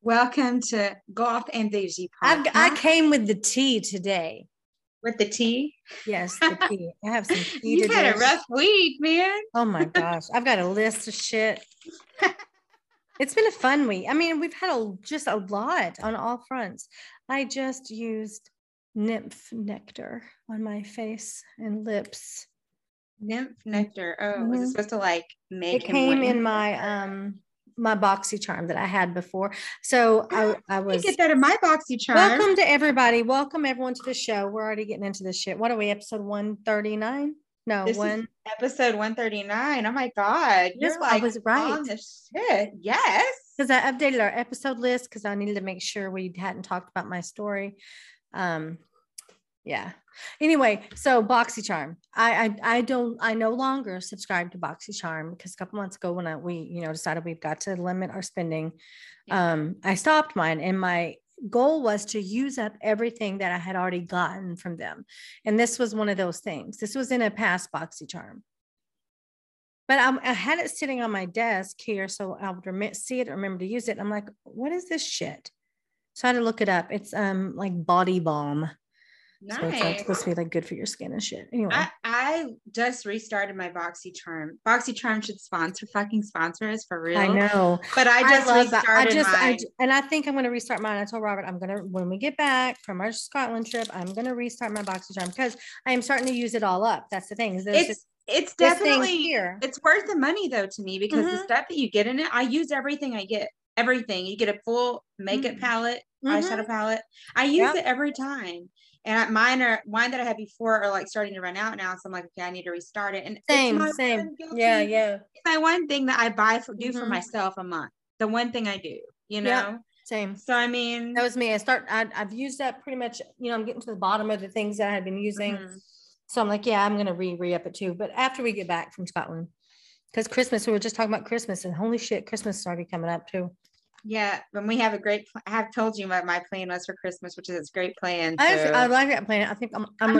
Welcome to Golf and Bougie I Podcast came with the tea today. with the tea. Yes, the tea. I have some tea You've today. had a rough week, man. Oh my gosh. I've got a list of shit. It's been a fun week. I mean, we've had just a lot on all fronts. I just used nymph nectar on my face and lips. Nymph nectar. Oh, was it Mhm. supposed to like make It him came wet? in my BoxyCharm that I had before. So I You was get that in my BoxyCharm. welcome to everybody. Welcome everyone to the show. We're already getting into this shit. What are we, episode 139? No, This is episode 139. Oh my God. Yes, You're I like was right. on the shit. Yes. Because I updated our episode list because I needed to make sure we hadn't talked about my story. Yeah. Anyway, so BoxyCharm. I no longer subscribe to BoxyCharm because a couple months ago when we decided we've got to limit our spending, I stopped mine, and my goal was to use up everything that I had already gotten from them. And this was one of those things. This was in a past BoxyCharm. But I had it sitting on my desk here, so I would see it, remember to use it. I'm like, what is this shit? So I had to look it up. It's like body balm. Nice. So it's like supposed to be like good for your skin and shit. Anyway, I just restarted my BoxyCharm. BoxyCharm should sponsor us for real. I know, but I just restarted mine. And I think I'm going to restart mine. I told Robert when we get back from our Scotland trip, I'm going to restart my BoxyCharm because I am starting to use it all up. That's the thing. It's definitely here. It's worth the money though to me because the stuff that you get in it, I use everything I get. Everything. You get a full makeup palette, eyeshadow palette. I use it every time. And mine that I had before are like starting to run out now. So I'm like, okay, I need to restart it. And same. Yeah. It's my one thing that I buy for myself a month. The one thing I do, Same. So I mean, that was me. I've used that pretty much. I'm getting to the bottom of the things that I had been using. So I'm like, yeah, I'm gonna re-up it too. But after we get back from Scotland, because Christmas, we were just talking about Christmas, and holy shit, Christmas is already coming up too. Yeah, when we have I have told you what my plan was for Christmas, which is a great plan. So. I like that plan. I think I'm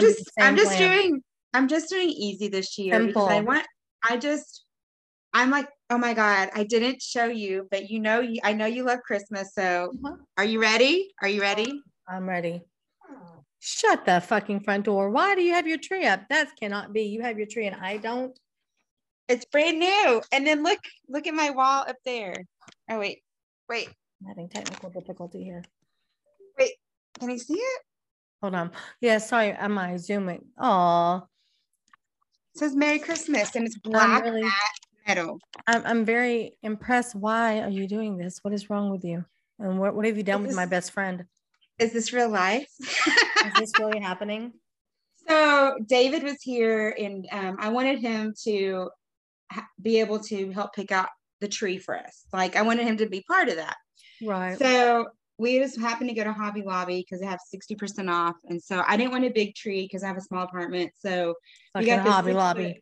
just doing easy this year. Simple. Because I'm like, oh my God, I didn't show you, but I know you love Christmas. So Are you ready? Are you ready? I'm ready. Shut the fucking front door. Why do you have your tree up? That cannot be. You have your tree and I don't. It's brand new. And then look at my wall up there. Oh, wait. I'm having technical difficulty here. Wait, can you see it? Hold on. Yeah, sorry. Am I zooming? Oh. It says Merry Christmas and it's black matte metal. I'm very impressed. Why are you doing this? What is wrong with you? And what have you done with my best friend? Is this real life? Is this really happening? So David was here and I wanted him to be able to help pick out the tree for us. Like I wanted him to be part of that. Right. So we just happened to go to Hobby Lobby because they have 60% off. And so I didn't want a big tree because I have a small apartment. So we got Hobby Lobby.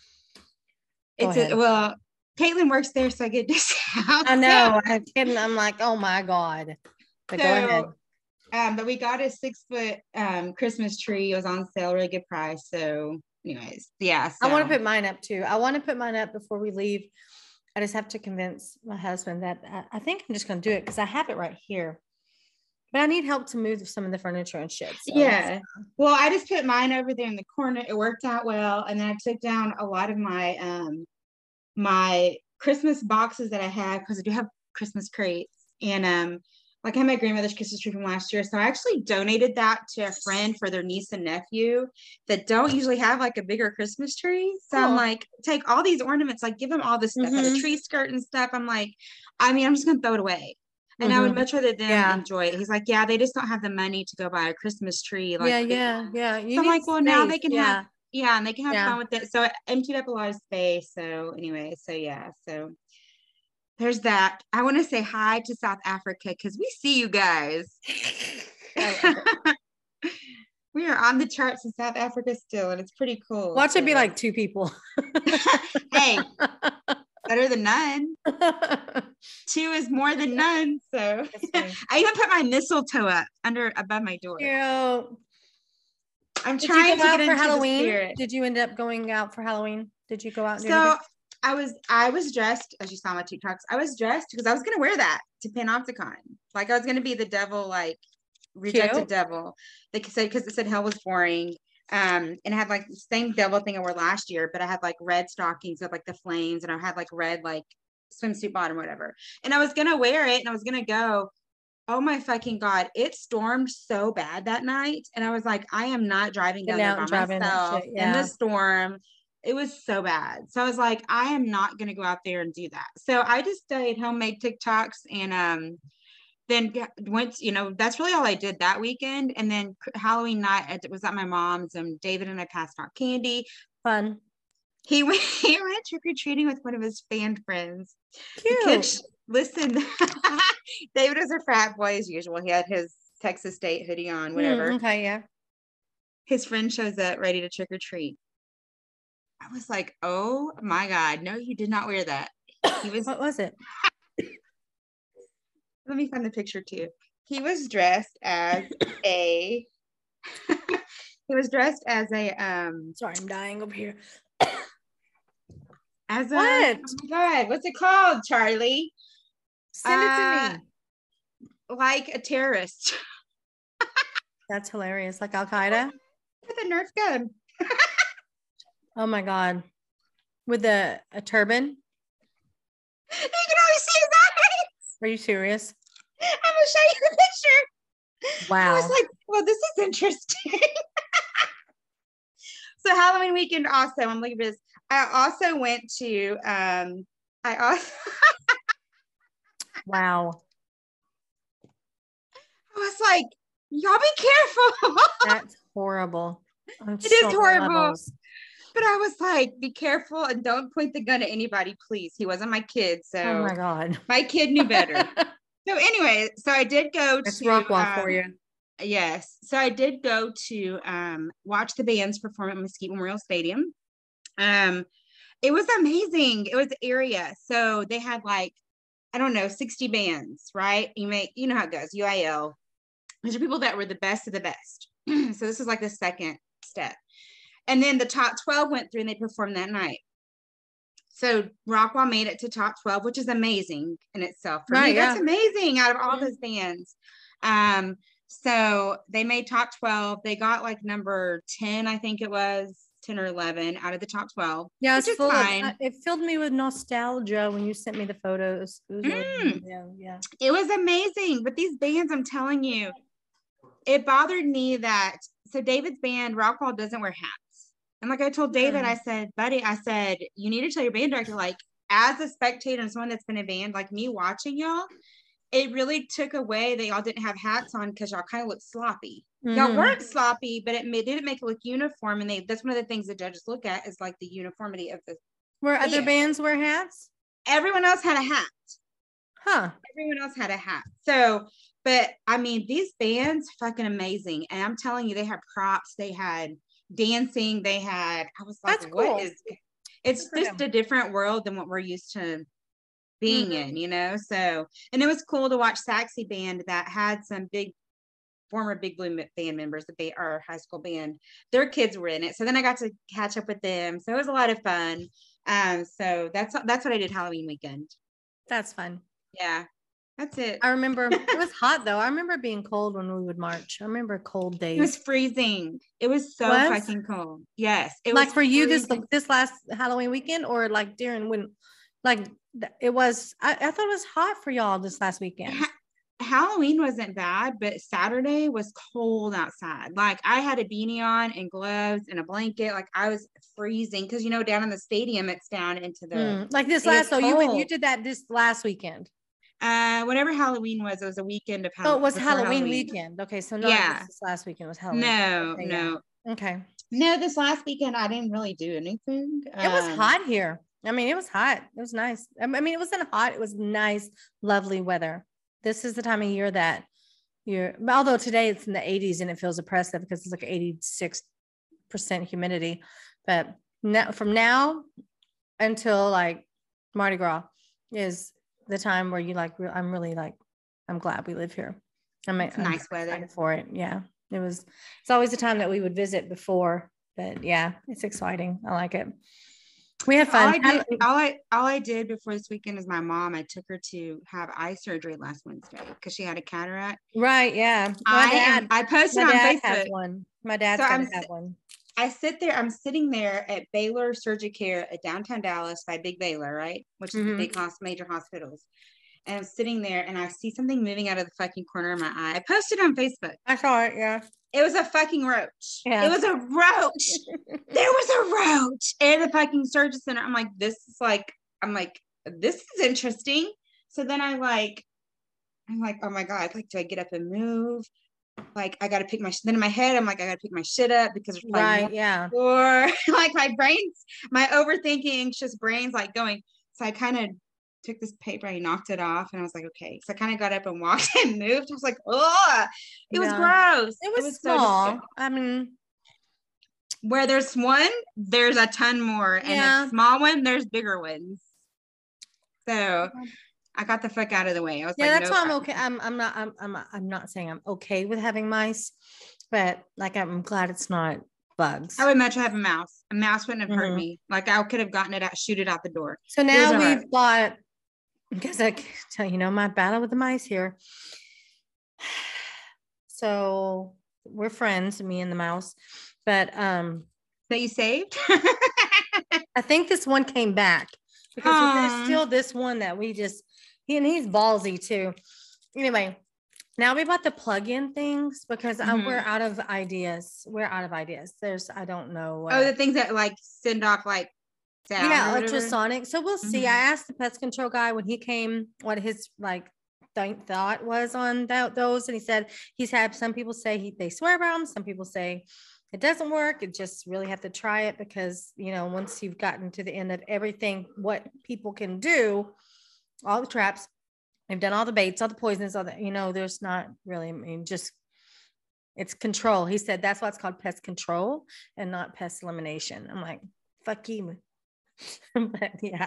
Well, Caitlin works there, so I get discounts. I know. I'm kidding. I'm like, oh my God. But go ahead. But we got a 6-foot Christmas tree. It was on sale, really good price. So anyways, yeah. So. I want to put mine up too. I want to put mine up before we leave. I just have to convince my husband that I think I'm just going to do it because I have it right here. But I need help to move some of the furniture and shit. So yeah. Well, I just put mine over there in the corner. It worked out well. And then I took down a lot of my my Christmas boxes that I have because I do have Christmas crates. And like I had my grandmother's Christmas tree from last year. So I actually donated that to a friend for their niece and nephew that don't usually have like a bigger Christmas tree. So I'm like, take all these ornaments, like give them all this stuff, like a tree skirt and stuff. I'm like, I'm just going to throw it away. And I would much rather them enjoy it. He's like, yeah, they just don't have the money to go buy a Christmas tree. Like, yeah. So I'm like, well, now they can have, and they can have fun with it. So it emptied up a lot of space. So anyway, so there's that. I want to say hi to South Africa because we see you guys. We are on the charts in South Africa still, and it's pretty cool. Watch it be like 2 people. Hey, better than none. 2 is more than none. So I even put my mistletoe up above my door. Yeah. I'm trying to get into Halloween. The spirit. Did you end up going out for Halloween? Did you go out? And so I was dressed, as you saw my TikToks, I was dressed because I was gonna wear that to Panopticon. Like I was gonna be the devil, like rejected Cute. devil. They said because it said hell was boring. And I had like the same devil thing I wore last year, but I had like red stockings with like the flames, and I had like red like swimsuit bottom or whatever. And I was gonna wear it and I was gonna go. Oh my fucking God. It stormed so bad that night. And I was like, I am not driving down Getting there out by and driving that myself shit. in the Yeah. storm. It was so bad. So I was like, I am not going to go out there and do that. So I just stayed home, made TikToks, and then went, that's really all I did that weekend. And then Halloween night, it was at my mom's, and David and I passed out candy. Fun. He went trick-or-treating with one of his band friends. Cute. The kids, listen, David was a frat boy as usual. He had his Texas State hoodie on, whatever. Okay, yeah. His friend shows up ready to trick or treat. I was like, oh my God, no, you did not wear that. He was. What was it? Let me find the picture too. He was dressed as a. He was dressed as a. Sorry, I'm dying over here. As a. What? Oh my God, what's it called, Charlie? Send it to me. Like a terrorist. That's hilarious. Like Al Qaeda? With a Nerf gun. Oh my God. With a turban? You can only see his eyes. Are you serious? I'm gonna show you the picture. Wow. I was like, well, this is interesting. So Halloween weekend also, I'm looking for this. I also went to Wow. I was like, y'all be careful. That's horrible. It is horrible. But I was like, be careful and don't point the gun at anybody, please. He wasn't my kid. So oh my God. My kid knew better. So anyway, so I did go That's to Rockwall for you. Yes. So I did go to watch the bands perform at Mesquite Memorial Stadium. It was amazing. It was area. So they had like, I don't know, 60 bands, right? You know how it goes, UIL. These are people that were the best of the best. So this is like the second step. And then the top 12 went through and they performed that night. So Rockwall made it to top 12, which is amazing in itself. For me, that's amazing out of all those bands. So they made top 12. They got like number 10, I think it was 10 or 11 out of the top 12. Yeah, which is fine. It filled me with nostalgia when you sent me the photos. It was really, yeah. It was amazing. But these bands, I'm telling you, it bothered me that, so David's band, Rockwall, doesn't wear hats. And like I told David, I said, buddy, you need to tell your band director, like, as a spectator and someone that's been a band, like me watching y'all, it really took away that y'all didn't have hats on because y'all kind of looked sloppy. Y'all weren't sloppy, but it didn't make it look uniform. And that's one of the things the judges look at is like the uniformity of the Were other bands wear hats? Everyone else had a hat. Huh. Everyone else had a hat. So, but I mean, these bands fucking amazing. And I'm telling you, they had props, they had dancing, I was like, that's cool. It's just a different world than what we're used to being in, so, and it was cool to watch Saxy Band that had some former Big Blue band members, our high school band, their kids were in it. So then I got to catch up with them. So it was a lot of fun. So that's what I did Halloween weekend. That's fun. Yeah. That's it. I remember it was hot though. I remember being cold when we would march. I remember cold days. It was freezing. It was so fucking cold. Yes. It was for you this last Halloween weekend, or like during when, like it was, I thought it was hot for y'all this last weekend. Halloween wasn't bad, but Saturday was cold outside. Like I had a beanie on and gloves and a blanket. Like I was freezing because down in the stadium, it's down into the like this last. So you did that this last weekend. Whenever Halloween was, it was a weekend of Halloween. Oh, it was Halloween weekend. Okay, so this last weekend was Halloween. No. Okay. No, this last weekend I didn't really do anything. It was hot here. I mean, it was hot. It was nice. I mean, it wasn't hot. It was nice, lovely weather. This is the time of year that although today it's in the 80s and it feels oppressive because it's like 86% humidity. But from now until like Mardi Gras is the time where you like, I'm really like, I'm glad we live here. I'm nice weather for it. Yeah. It's always the time that we would visit before, but yeah, it's exciting. I like it. We had fun. All I did before this weekend is my mom, I took her to have eye surgery last Wednesday because she had a cataract. Right. Yeah. I posted on dad Facebook. has one. My dad's So gonna have one. I'm sitting there at Baylor Surgicare at downtown Dallas by Big Baylor, right? Which is the big major hospitals. And I'm sitting there and I see something moving out of the fucking corner of my eye. I posted on Facebook. I saw it, yeah. It was a fucking roach. Yeah. It was a roach. There was a roach at the fucking surgery center. I'm like, this is interesting. So then I'm like, oh my God, like, do I get up and move? Like, I got to pick then in my head, I'm like, I got to pick my shit up because there's right. Yeah. Or like my overthinking, anxious brain's like going. So I kind of took this paper, I knocked it off, and I was like, okay. So I kind of got up and walked and moved. I was like, oh, it was gross. It was small. I mean, where there's one, there's a ton more, and a small one, there's bigger ones. So I got the fuck out of the way. I was that's why I'm okay. I'm not saying I'm okay with having mice, but like I'm glad it's not bugs. I would much have a mouse. A mouse wouldn't have hurt me. Like I could have gotten it out, shoot it out the door. So now we've got, because I can tell you know my battle with the mice here. So we're friends, me and the mouse, but that you saved. I think this one came back because there's still this one that we just. He's ballsy too. Anyway, now we bought the plug-in things because we're out of ideas. I don't know. The things that like send off like sound. Yeah, ultrasonic. So we'll see. I asked the pest control guy when he came what his like thought was on those, and he said he's had some people say they swear by them. Some people say it doesn't work. You just really have to try it because once you've gotten to the end of everything, what people can do. All the traps, they've done all the baits, all the poisons, all the, there's not really, I mean, just it's control. He said that's why it's called pest control and not pest elimination. I'm like, fuck you. But yeah.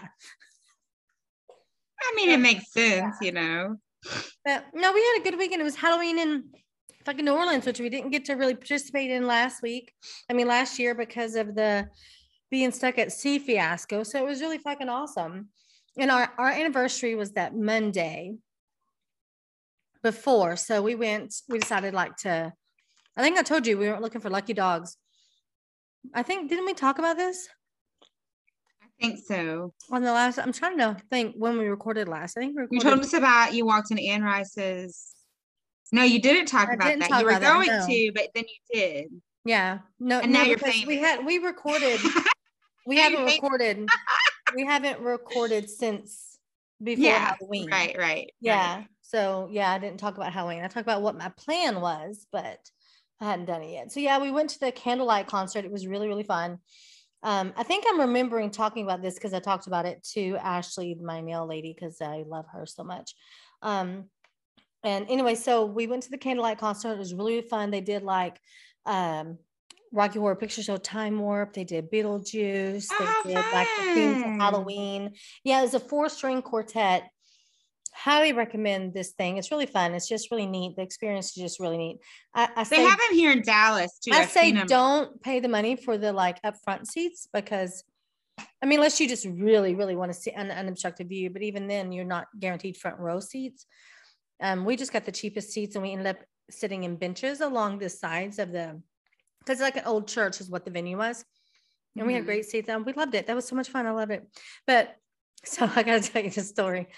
I mean, it makes sense, But no, we had a good weekend. It was Halloween in fucking New Orleans, which we didn't get to really participate in last year because of the being stuck at sea fiasco. So it was really fucking awesome. And our anniversary was that Monday before. So we decided I think I told you we weren't looking for lucky dogs. Didn't we talk about this? I think so. On the last, I'm trying to think when we recorded last. I think you told us about you walked into Ann Rice's. No, you didn't talk about that. You were going to, but then you did. Yeah. No. And now you're famous. We recorded. We haven't recorded. We haven't recorded since before Halloween. Right. Yeah. Right. So I didn't talk about Halloween. I talked about what my plan was, but I hadn't done it yet. So we went to the candlelight concert. It was really, really fun. I think I'm remembering talking about this because I talked about it to Ashley, my nail lady, because I love her so much. And anyway, so we went to the candlelight concert. It was really fun. They did like Rocky Horror Picture Show Time Warp. They did Beetlejuice. They did like the themes of Halloween. Yeah, it was a 4-string quartet. Highly recommend this thing. It's really fun. It's just really neat. The experience is just really neat. They have them here in Dallas too. I say don't pay the money for the like upfront seats because, I mean, unless you just really, really want to see an unobstructed view, but even then you're not guaranteed front row seats. We just got the cheapest seats and we ended up sitting in benches along the sides of because like an old church is what the venue was. And we had great seats and we loved it. That was so much fun. I love it. But so I got to tell you the story.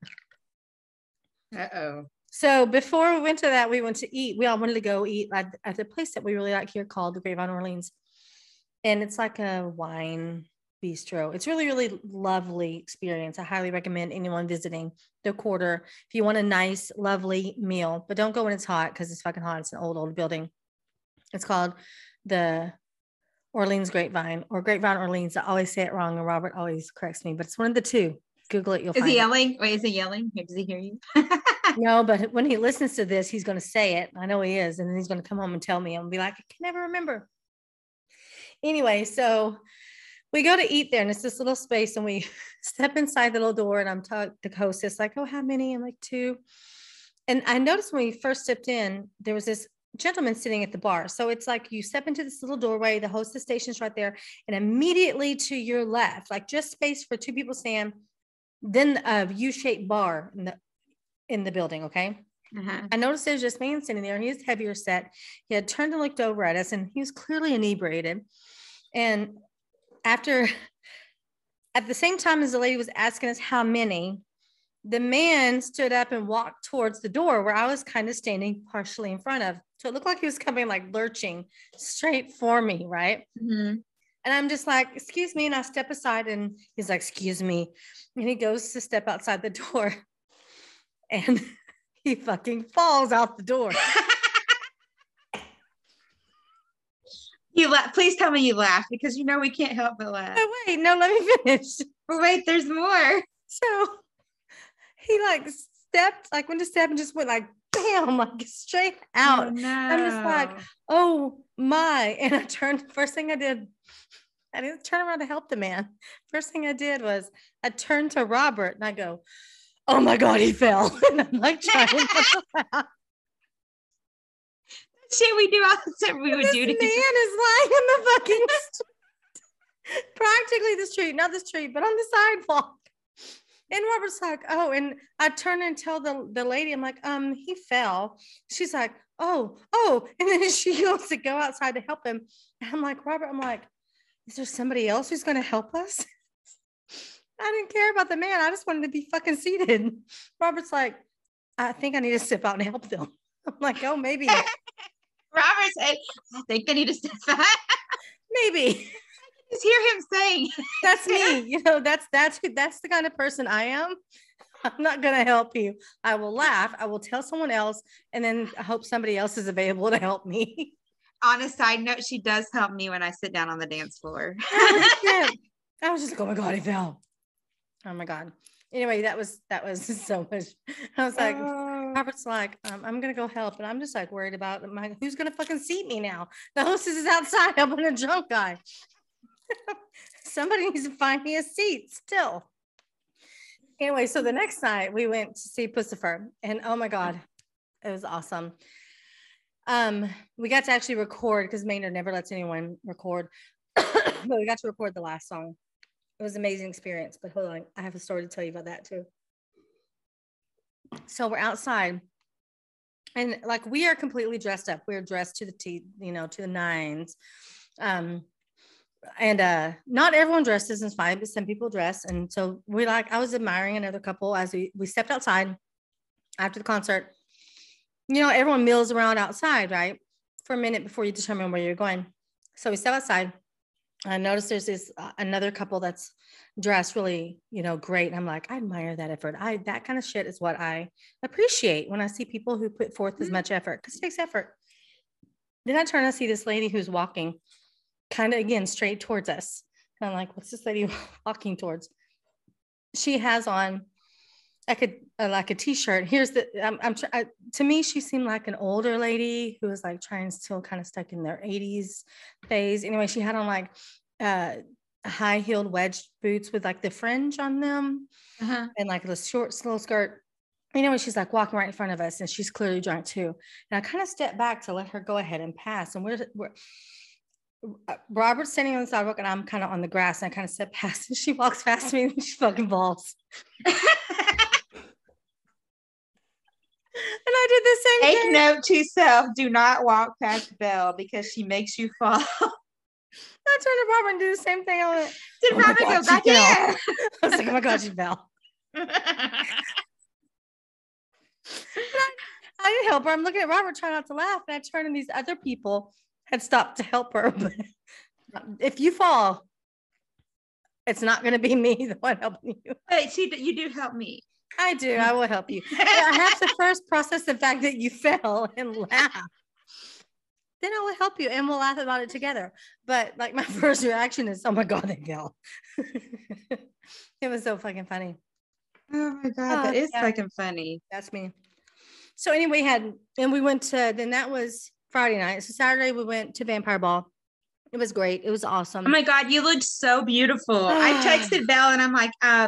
So before we went to that, we went to eat. We all wanted to go eat at the place that we really like here called the Grapevine Orleans. And it's like a wine bistro. It's really, really lovely experience. I highly recommend anyone visiting the Quarter if you want a nice, lovely meal. But don't go when it's hot because it's fucking hot. It's an old building. It's called the Orleans Grapevine or Grapevine Orleans. I always say it wrong and Robert always corrects me, but it's one of the two. Google it. You'll find it. Wait, is he yelling? Does he hear you? No, but when he listens to this, he's going to say it. I know he is. And then he's going to come home and tell me and be like, I can never remember. Anyway, so we go to eat there and it's this little space and we step inside the little door and I'm talking to the hostess like, oh, how many? I'm like 2. And I noticed when we first stepped in, there was this gentlemen sitting at the bar. So it's like you step into this little doorway, the hostess station's right there, and immediately to your left, like just space for two people stand, then a U-shaped bar in the building. Okay. I noticed there's just man sitting there. He was heavier set. He had turned and looked over at us, and he was clearly inebriated. And at the same time as the lady was asking us how many, the man stood up and walked towards the door where I was kind of standing partially in front of. So it looked like he was coming like lurching straight for me, right? And I'm just like, excuse me. And I step aside, and he's like, excuse me. And he goes to step outside the door, and he fucking falls out the door. You laugh. Please tell me you laugh, because you know we can't help but laugh. Oh, wait, no, let me finish. But wait, there's more. So he like stepped, like went to step and just went like bam, like straight out. Oh, no. I'm just like, oh my. And I turned, first thing I did, I didn't turn around to help the man. First thing I did was I turned to Robert and I go, oh my God, he fell. And I'm like trying to laugh. Shit we do all the time. We would do to This man is lying on the fucking street. Practically the street, not the street, but on the sidewalk. And Robert's like, oh, and I turn and tell the lady, I'm like, he fell. She's like, oh. And then she goes to go outside to help him. And I'm like, Robert, I'm like, is there somebody else who's going to help us? I didn't care about the man. I just wanted to be fucking seated. Robert's like, I think I need to step out and help them. I'm like, oh, maybe. Robert said, I think I need to step out. Maybe. Just hear him saying, that's me. You know, that's the kind of person I am. I'm not going to help you. I will laugh. I will tell someone else, and then I hope somebody else is available to help me. On a side note, she does help me when I sit down on the dance floor. I was just like, oh my God, he fell. Oh my God. Anyway, that was so much. I was like, Robert's like, I'm gonna go help, and I'm just like worried about who's gonna fucking seat me now. The hostess is outside helping a drunk guy. Somebody needs to find me a seat still. Anyway, so the next night we went to see Pussifer, and oh my God, it was awesome. We got to actually record, because Maynard never lets anyone record, but we got to record the last song. It was an amazing experience, but hold on, I have a story to tell you about that too. So we're outside, and like we are completely dressed up. We're dressed to the T, to the nines. And not everyone dresses is fine, but some people dress. And so I was admiring another couple as we stepped outside after the concert. Everyone mills around outside, right? For a minute before you determine where you're going. So we step outside. I noticed there's this another couple that's dressed really, great. And I'm like, I admire that effort. That kind of shit is what I appreciate when I see people who put forth as much effort, because it takes effort. Then I turn and see this lady who's walking kind of, again, straight towards us. And I'm like, what's this lady walking towards? She has on like a t-shirt. Here's to me, she seemed like an older lady who was like still kind of stuck in their 80s phase. Anyway, she had on like high-heeled wedge boots with like the fringe on them, and like a short slow skirt. She's like walking right in front of us, and she's clearly drunk too. And I kind of stepped back to let her go ahead and pass. And we're Robert's standing on the sidewalk, and I'm kind of on the grass, and I kind of step past, and she walks past me, and she fucking falls. And I did the same thing. Take note to self: do not walk past Belle, because she makes you fall. I turned to Robert and did the same thing. I went, did Robert go back in? I was like, oh my God, she fell. I didn't help her. I'm looking at Robert trying not to laugh, and I turned, and these other people had stopped to help her. But if you fall, it's not going to be me the one helping you. Wait, you do help me. I do. I will help you. I have to first process the fact that you fell and laugh. Then I will help you, and we'll laugh about it together. But like my first reaction is, oh my God, they fell. It was so fucking funny. Oh my God, that is fucking funny. That's me. So anyway, we went to, then that was Friday night. So Saturday we went to Vampire Ball. It was great. It was awesome. Oh my God, you looked so beautiful. I texted Belle, and I'm like,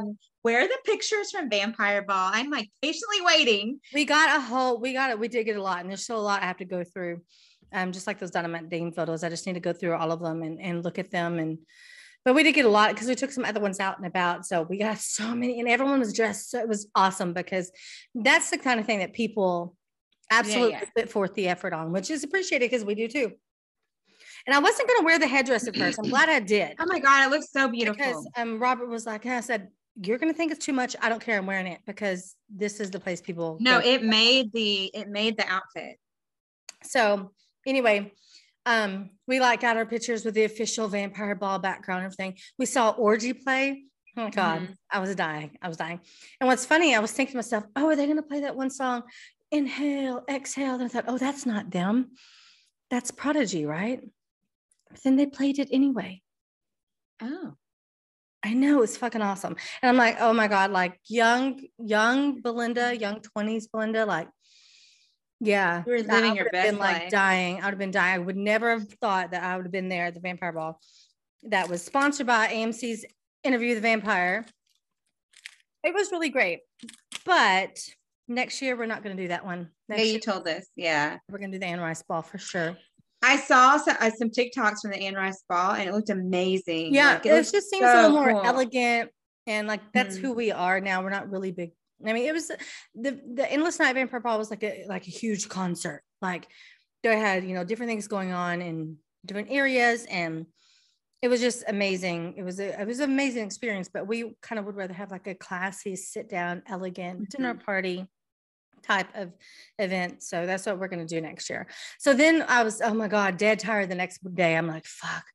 where are the pictures from Vampire Ball? I'm like patiently waiting. We did get a lot, and there's still a lot I have to go through. Just like those Dynamite Dane photos, I just need to go through all of them and look at them. But we did get a lot because we took some other ones out and about. So we got so many, and everyone was dressed. So it was awesome because that's the kind of thing that people absolutely put forth the effort on, which is appreciated because we do too. And I wasn't going to wear the headdress at first. I'm glad I did. Oh my God, it looks so beautiful. Because Robert was like, I said, you're going to think it's too much. I don't care. I'm wearing it because this is the place people. No, it made the outfit. So anyway, we got our pictures with the official Vampire Ball background and everything. We saw Orgy play. Oh my God, I was dying. And what's funny, I was thinking to myself, oh, are they going to play that one song? Inhale, exhale. And I thought, oh, that's not them. That's Prodigy, right? But then they played it anyway. Oh. I know, it's fucking awesome. And I'm like, oh my God, like young Belinda, young 20s Belinda, like, yeah. You were living your best been life. Like dying. I would have been dying. I would never have thought that I would have been there at the Vampire Ball. That was sponsored by AMC's Interview the Vampire. It was really great. But next year, we're not going to do that one. You told us. Yeah. We're going to do the Anne Rice Ball for sure. I saw some TikToks from the Anne Rice Ball and it looked amazing. Yeah, it just seems a little more elegant, and like that's who we are now. We're not really big. I mean, it was the Endless Night Vampire Ball was like a huge concert. Like they had different things going on in different areas, and it was just amazing. It was an amazing experience. But we kind of would rather have like a classy, sit down, elegant dinner party type of event. So that's what we're going to do next year. So then I was, oh my God, dead tired the next day. I'm like, fuck,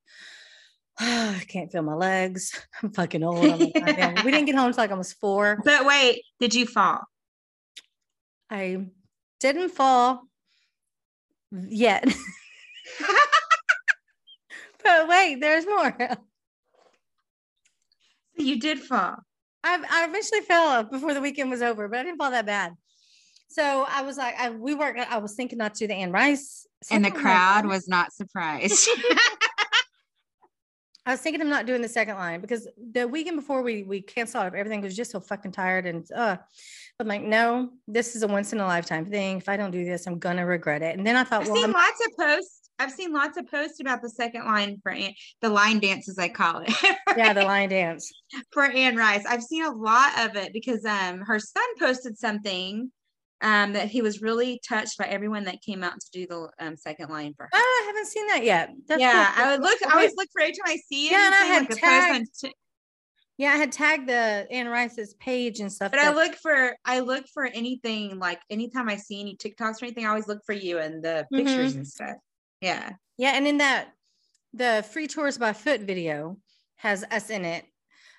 I can't feel my legs. I'm fucking old. I'm like, we didn't get home until like almost 4. But wait, did you fall? I didn't fall yet. But wait, there's more. You did fall. I eventually fell before the weekend was over, but I didn't fall that bad. So I was like, I was thinking not to do the Anne Rice. And the crowd was not surprised. I was thinking of not doing the second line because the weekend before we canceled out, everything was just so fucking tired. And I'm like, no, this is a once in a lifetime thing. If I don't do this, I'm going to regret it. And then I thought, I've seen lots of posts about the second line for the line dance, as I call it. Yeah, the line dance for Anne Rice. I've seen a lot of it because her son posted something that he was really touched by everyone that came out to do the second line for her. Oh, I haven't seen that yet. That's cool. I always look for every time I see it. Yeah, and I had tagged. I had tagged the Anne Rice's page and stuff. But I look for anything, like anytime I see any TikToks or anything, I always look for you and the pictures and stuff. Yeah. Yeah, and in that the Free Tours by Foot video has us in it.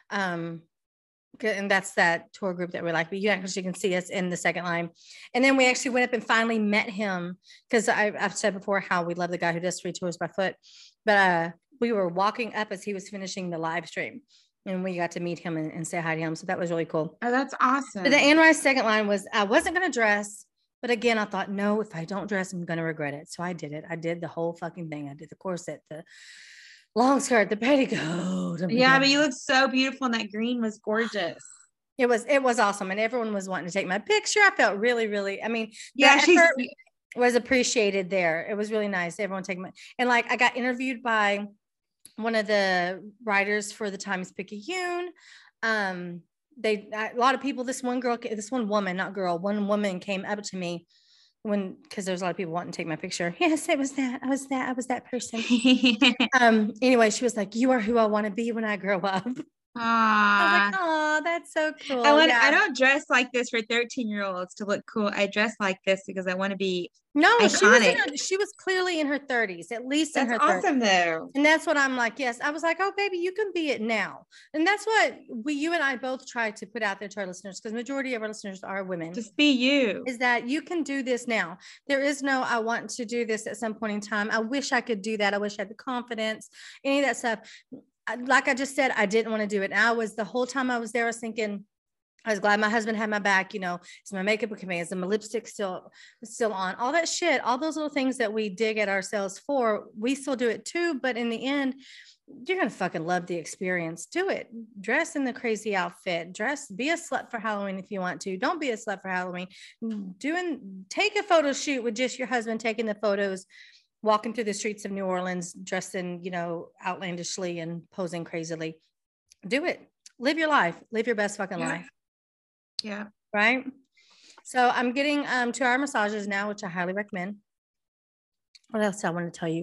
And that's that tour group that we like, but you actually can see us in the second line. And then we actually went up and finally met him because I've said before how we love the guy who does Free Tours by Foot, but we were walking up as he was finishing the live stream and we got to meet him and say hi to him. So that was really cool. Oh, that's awesome. But the Anne Rice second line was, I wasn't going to dress, but again, I thought, no, if I don't dress, I'm going to regret it. So I did it. I did the whole fucking thing. I did the corset, the long skirt, the petticoat. Yeah, but you look so beautiful and that green was gorgeous. It was awesome. And everyone was wanting to take my picture. I felt really, really, I mean, yeah, was appreciated there. It was really nice. Everyone taking my, and like I got interviewed by one of the writers for the Times-Picayune. A lot of people, this one woman came up to me because there's a lot of people wanting to take my picture. Yes, I was that person. Anyway, she was like, you are who I want to be when I grow up. I was like, oh, that's so cool. I don't dress like this for 13-year-olds to look cool. I dress like this because I want to be iconic. She was clearly in her 30s, at least in her 30s. That's awesome though. And that's what I'm like, yes. I was like, oh baby, you can be it now. And that's what you and I both try to put out there to our listeners, because majority of our listeners are women. Just be you. Is that you can do this now. There is no, I want to do this at some point in time. I wish I could do that. I wish I had the confidence, any of that stuff. Like I just said, I didn't want to do it. And the whole time I was there, I was thinking, I was glad my husband had my back. Is my makeup okay? Is my lipstick still on? All that shit, all those little things that we dig at ourselves for, we still do it too. But in the end, you're going to fucking love the experience. Do it. Dress in the crazy outfit. Be a slut for Halloween if you want to. Don't be a slut for Halloween. Take a photo shoot with just your husband taking the photos, walking through the streets of New Orleans, dressed in, outlandishly and posing crazily. Do it. Live your life. Live your best fucking life. Yeah. Right. So I'm getting 2-hour massages now, which I highly recommend. What else I want to tell you?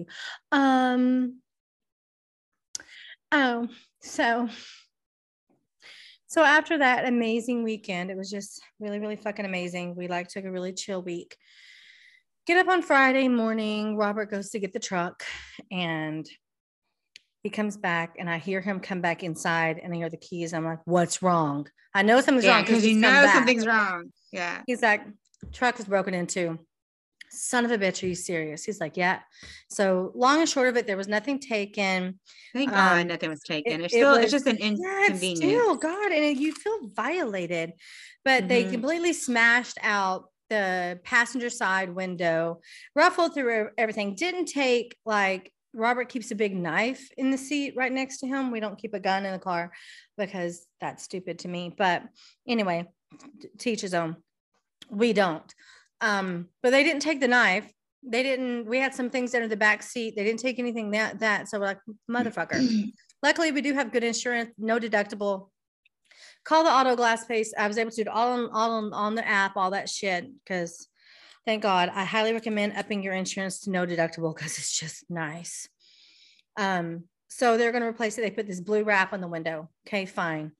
So after that amazing weekend, it was just really, really fucking amazing. We took a really chill week. Get up on Friday morning, Robert goes to get the truck and he comes back and I hear him come back inside and I hear the keys. I'm like, what's wrong? I know something's wrong because something's wrong. Yeah. He's like, truck is broken into. Son of a bitch, are you serious? He's like, yeah. So long and short of it, there was nothing taken. Thank God nothing was taken. It's just an inconvenience. Yeah, still, God, and you feel violated. But they completely smashed out the passenger side window, ruffled through everything. Didn't take, like, Robert keeps a big knife in the seat right next to him. We don't keep a gun in the car because that's stupid to me. But anyway, to each his own. We don't. But they didn't take the knife. We had some things under the back seat. They didn't take anything that. So we're like, motherfucker. Luckily, we do have good insurance, no deductible. Call the auto glass place. I was able to do it all on the app, all that shit. Because thank God, I highly recommend upping your insurance to no deductible because it's just nice. So they're going to replace it. They put this blue wrap on the window. Okay, fine.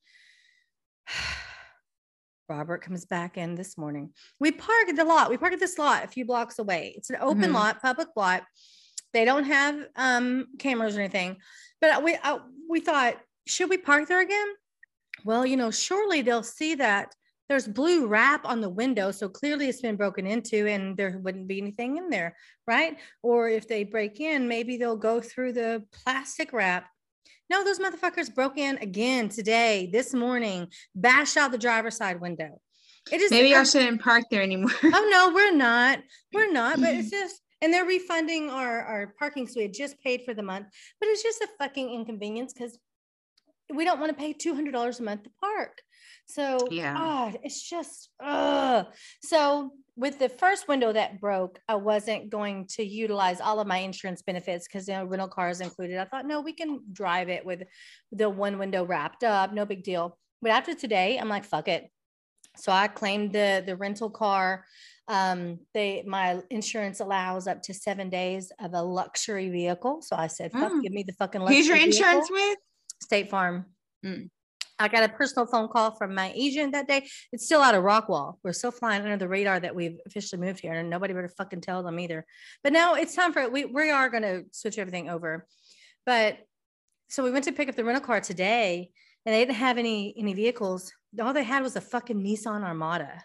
Robert comes back in this morning. We park at the lot. We park at this lot a few blocks away. It's an open lot, public lot. They don't have cameras or anything. But we thought, should we park there again? Well, surely they'll see that there's blue wrap on the window. So clearly it's been broken into and there wouldn't be anything in there, right? Or if they break in, maybe they'll go through the plastic wrap. No, those motherfuckers broke in again today, this morning, bashed out the driver's side window. Maybe y'all shouldn't park there anymore. Oh, no, we're not. We're not. But it's just, and they're refunding our parking. So we had just paid for the month. But it's just a fucking inconvenience because we don't want to pay $200 a month to park. So, yeah, God, it's just, So with the first window that broke, I wasn't going to utilize all of my insurance benefits because rental car is included. I thought, no, we can drive it with the one window wrapped up, no big deal. But after today, I'm like, fuck it. So I claimed the rental car. My insurance allows up to 7 days of a luxury vehicle. So I said, fuck, give me the fucking luxury. Who's your insurance with? State Farm. I got a personal phone call from my agent that day. It's still out of Rockwall. We're still flying under the radar that we've officially moved here, and nobody would fucking tell them either. But now it's time for it. We are going to switch everything over. But so we went to pick up the rental car today, and they didn't have any vehicles. All they had was a fucking Nissan Armada.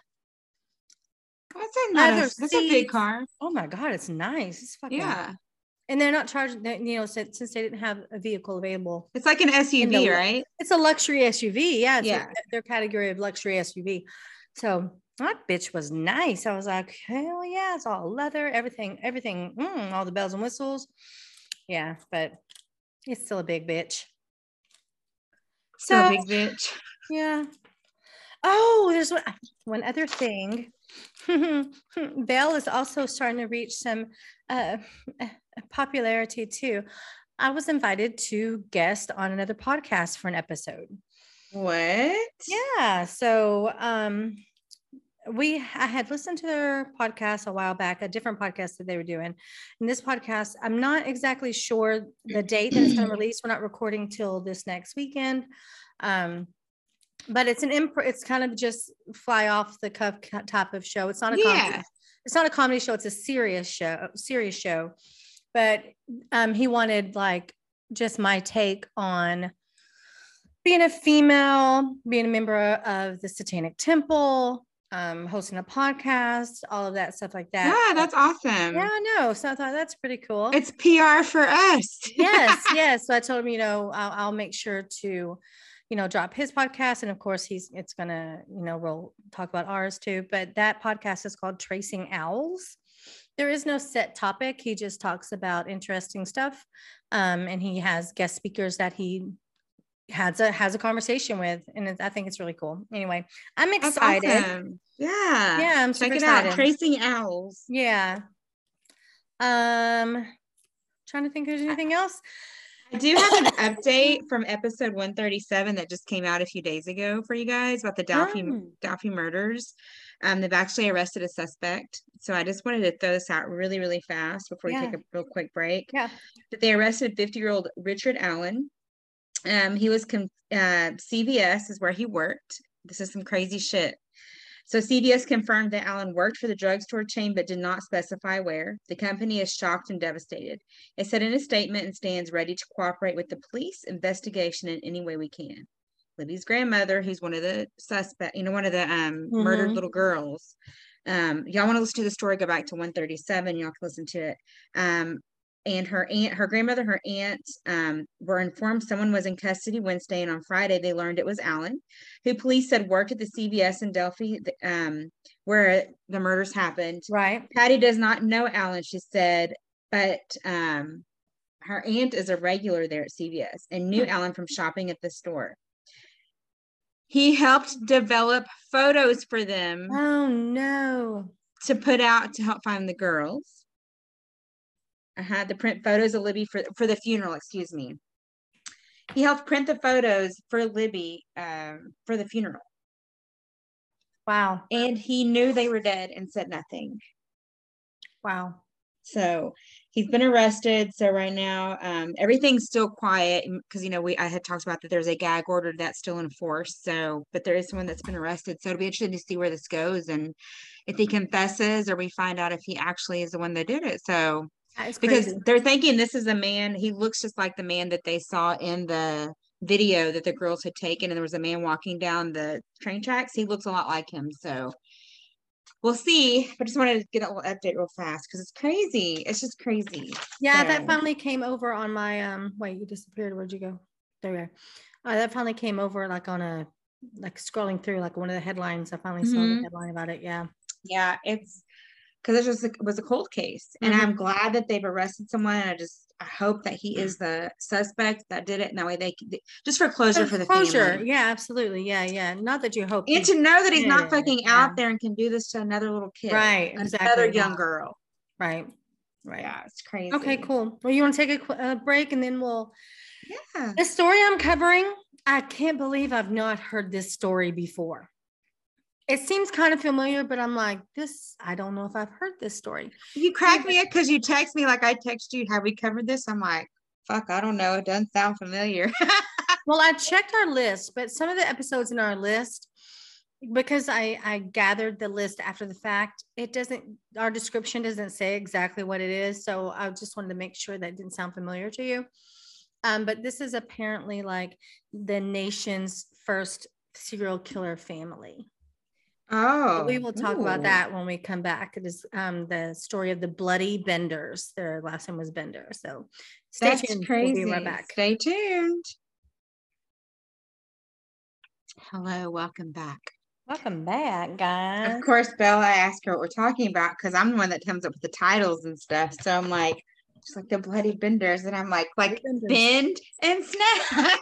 That's a big car. Oh my God, it's nice. It's fucking, yeah. And they're not charging, since they didn't have a vehicle available. It's like an SUV, right? It's a luxury SUV. Yeah. It's their category of luxury SUV. So that bitch was nice. I was like, hell yeah, it's all leather, everything, all the bells and whistles. Yeah, but it's still a big bitch. Still a big bitch. Yeah. Oh, there's one other thing. Belle is also starting to reach some popularity too. I was invited to guest on another podcast for an episode. What? Yeah. So I had listened to their podcast a while back, a different podcast that they were doing. And this podcast, I'm not exactly sure the date that it's going to release. We're not recording till this next weekend. But it's it's kind of just fly off the cuff type of show. It's not a comedy. It's not a comedy show. It's a serious show. But he wanted like just my take on being a female, being a member of the Satanic Temple, hosting a podcast, all of that stuff like that. Yeah, that's awesome. Yeah, I know. So I thought that's pretty cool. It's PR for us. Yes. So I told him, I'll make sure to drop his podcast. And of course it's gonna, we'll talk about ours too, but that podcast is called Tracing Owls. There is no set topic. He just talks about interesting stuff. And he has guest speakers that he has a conversation with. And I think it's really cool. Anyway, I'm That's excited. awesome. Yeah. Yeah, I'm Check super it excited. out. Tracing Owls. Yeah. Trying to think if there's anything else. I do have an update from episode 137 that just came out a few days ago for you guys about the Dalphie murders. They've actually arrested a suspect. So I just wanted to throw this out really, really fast before we take a real quick break. Yeah. But they arrested 50-year-old Richard Allen. He was CVS is where he worked. This is some crazy shit. So CVS confirmed that Allen worked for the drugstore chain, but did not specify where. The company is shocked and devastated. It said in a statement and stands ready to cooperate with the police investigation in any way we can. Libby's grandmother, who's one of the suspect, one of the murdered little girls. Y'all want to listen to the story, go back to 137. Y'all can listen to it. And her grandmother, her aunt, were informed someone was in custody Wednesday, and on Friday they learned it was Allen, who police said worked at the CVS in Delphi, where the murders happened. Right. Patty does not know Allen, she said, but her aunt is a regular there at CVS and knew Allen from shopping at the store. He helped develop photos for them. Oh no! To put out to help find the girls. I had to print photos of Libby for the funeral, excuse me. He helped print the photos for Libby for the funeral. Wow. And he knew they were dead and said nothing. Wow. So he's been arrested. So right now, everything's still quiet because, I had talked about that there's a gag order that's still in force. So, but there is someone that's been arrested. So it'll be interesting to see where this goes and if he confesses or we find out if he actually is the one that did it. So, because they're thinking this is a man, he looks just like the man that they saw in the video that the girls had taken, and there was a man walking down the train tracks. He looks a lot like him, so we'll see. But just wanted to get a little update real fast because it's crazy. It's just crazy. Yeah, so. That finally came over on my wait, you disappeared. Where'd you go? There we are. That finally came over like on a scrolling through like one of the headlines. I finally saw the headline about it. Yeah, it's because it was a cold case, and I'm glad that they've arrested someone. And I hope that he is the suspect that did it, and that way they just for closure for the family. Yeah, absolutely. Yeah. Not that you hope, and to know that he's not fucking out there and can do this to another little kid, right? Exactly, another young girl, right. Yeah, it's crazy. Okay, cool. Well, you want to take a break, and then we'll. Yeah. The story I'm covering, I can't believe I've not heard this story before. It seems kind of familiar, but I'm like, I don't know if I've heard this story. You cracked me up because you text me like I text you, have we covered this? I'm like, fuck, I don't know. It doesn't sound familiar. Well, I checked our list, but some of the episodes in our list, because I gathered the list after the fact, our description doesn't say exactly what it is. So I just wanted to make sure that it didn't sound familiar to you. But this is apparently like the nation's first serial killer family. Oh, we will talk about that when we come back. It is the story of the Bloody Benders. Their last name was Bender. So stay tuned. Crazy. We'll be right back. Stay tuned. Hello, welcome back. Welcome back, guys. Of course, Bella asked her what we're talking about because I'm the one that comes up with the titles and stuff. So I'm like, just like the Bloody Benders, and I'm like bend and snap.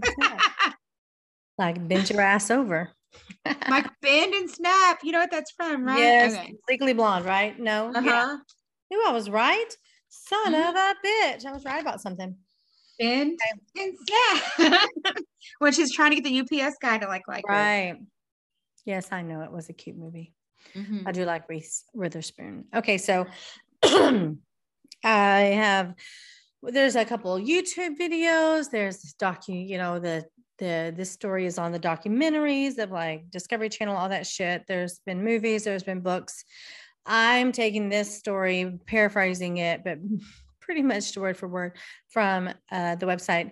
Like bend your ass over. Like bend and snap. You know what that's from, right? Yes. Okay. Legally Blonde, right? No. Yeah. Knew I was right. Son of a bitch. I was right about something. Bend and snap. When she's trying to get the UPS guy to like right. her. Yes, I know. It was a cute movie. Mm-hmm. I do like Reese Witherspoon. Okay, so there's a couple of YouTube videos. There's this this story is on the documentaries of like Discovery Channel, all that shit. There's been movies, there's been books. I'm taking this story, paraphrasing it, but pretty much word for word from the website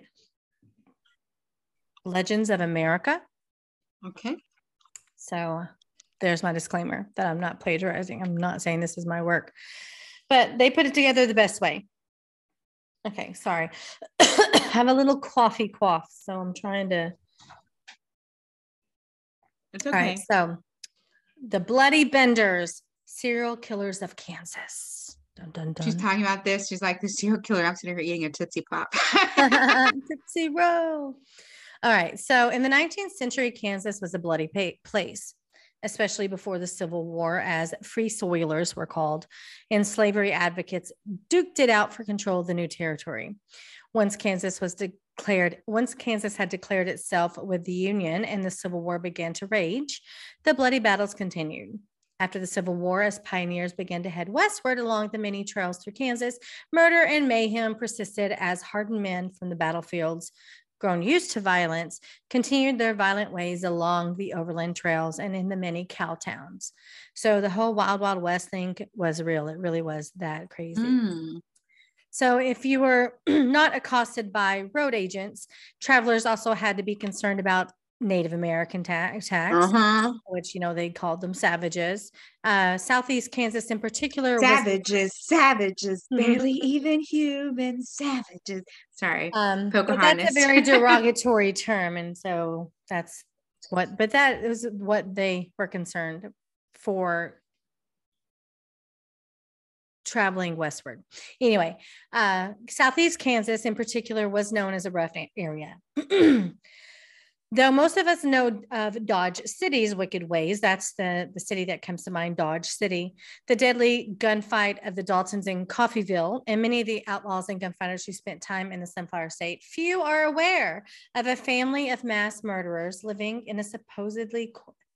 Legends of America. Okay. So there's my disclaimer that I'm not plagiarizing. I'm not saying this is my work, but they put it together the best way. Okay, sorry. I have a little cough, so I'm trying to. It's okay. All right, so the Bloody Benders Serial Killers of Kansas. Dun, dun, dun. She's talking about this. She's like, the serial killer. I'm sitting here eating a Tootsie Pop. Tootsie Roll. All right. So in the 19th century, Kansas was a bloody place, especially before the Civil War, as free soilers were called, and slavery advocates duked it out for control of the new territory. Once Kansas had declared itself with the Union and the Civil War began to rage, the bloody battles continued. After the Civil War, as pioneers began to head westward along the many trails through Kansas, murder and mayhem persisted as hardened men from the battlefields, grown used to violence, continued their violent ways along the overland trails and in the many cow towns. So the whole Wild Wild West thing was real. It really was that crazy. So if you were not accosted by road agents, travelers also had to be concerned about Native American attacks, which, they called them savages. Southeast Kansas in particular. Savages, barely even human savages. Sorry, but that's a very derogatory term. And so that was what they were concerned for traveling westward. Anyway, Southeast Kansas in particular was known as a rough area. Though most of us know of Dodge City's wicked ways, that's the city that comes to mind, Dodge City, the deadly gunfight of the Daltons in Coffeyville, and many of the outlaws and gunfighters who spent time in the Sunflower State, few are aware of a family of mass murderers living a supposedly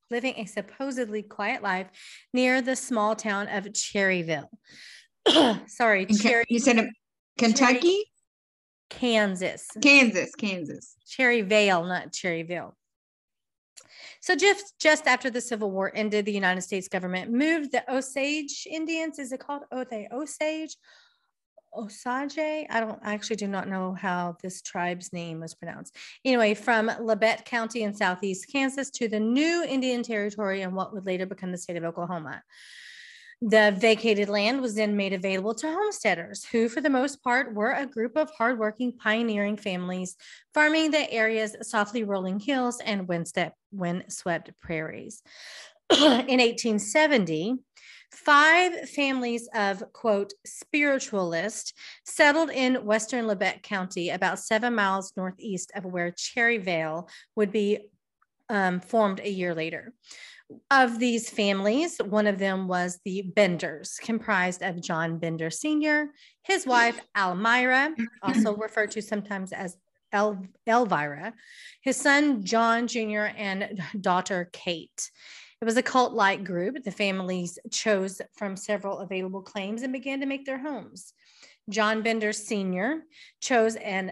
quiet life near the small town of Cherryville. Sorry, you said Kentucky? Kansas. Cherryvale, not Cherryville. So just after the Civil War ended, the United States government moved the Osage Indians. Is it called Osage? Osage? I actually do not know how this tribe's name was pronounced. Anyway, from Labette County in southeast Kansas to the new Indian Territory and what would later become the state of Oklahoma. The vacated land was then made available to homesteaders, who for the most part were a group of hardworking pioneering families farming the area's softly rolling hills and windswept prairies. In 1870, 5 families of, quote, spiritualists settled in western Labette County, about 7 miles northeast of where Cherryvale would be formed a year later. Of these families, one of them was the Benders, comprised of John Bender Sr., his wife, Almira, also referred to sometimes as Elvira, his son, John Jr., and daughter, Kate. It was a cult-like group. The families chose from several available claims and began to make their homes. John Bender Sr. chose a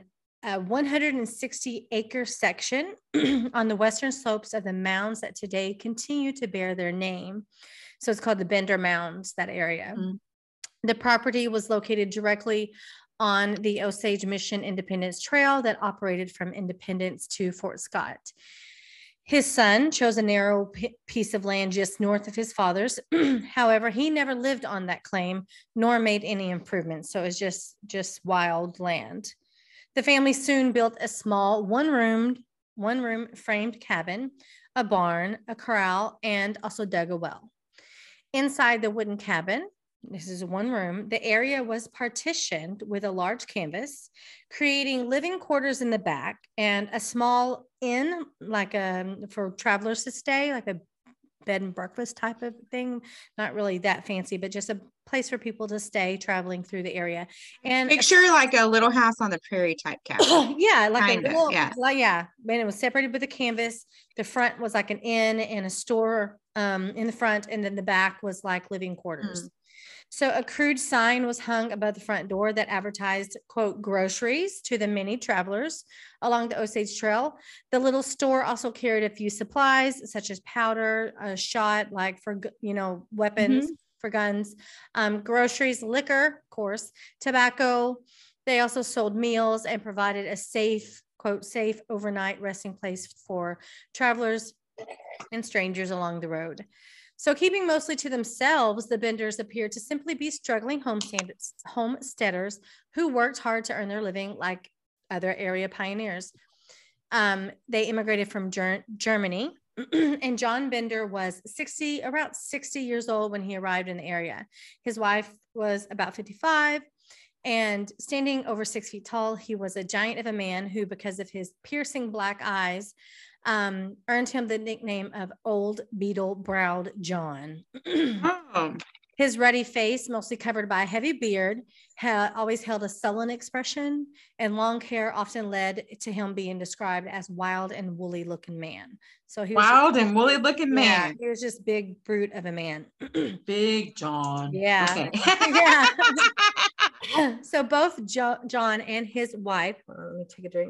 160-acre section on the western slopes of the mounds that today continue to bear their name. So it's called the Bender Mounds, that area. The property was located directly on the Osage Mission Independence Trail that operated from Independence to Fort Scott. His son chose a narrow piece of land just north of his father's. However, he never lived on that claim nor made any improvements. So it's just wild land. The family soon built a small one-room framed cabin, a barn, a corral, and also dug a well. Inside the wooden cabin, this is one room, the area was partitioned with a large canvas, creating living quarters in the back and a small inn, like for travelers to stay, like a bed and breakfast type of thing. Not really that fancy, but just a place for people to stay traveling through the area. And picture like a Little House on the Prairie type cabin. Yeah, like a little, yeah. And it was separated with a canvas. The front was like an inn and a store in the front, and then the back was like living quarters. So a crude sign was hung above the front door that advertised, quote, groceries to the many travelers along the Osage Trail. The little store also carried a few supplies such as powder, shot, like for, weapons, for guns, groceries, liquor, of course, tobacco. They also sold meals and provided a safe, quote, safe overnight resting place for travelers and strangers along the road. So keeping mostly to themselves, the Benders appeared to simply be struggling homesteaders who worked hard to earn their living like other area pioneers. They immigrated from Germany And John Bender was around 60 years old when he arrived in the area. His wife was about 55. And standing over 6 feet tall, he was a giant of a man who, because of his piercing black eyes, earned him the nickname of Old Beetle-Browed John. Oh. His ruddy face, mostly covered by a heavy beard, always held a sullen expression, and long hair often led to him being described as wild and woolly looking man. So he was wild and woolly looking man. He was just big brute of a man. Big John. Yeah. Okay. Yeah. So both John and his wife, let me take a drink,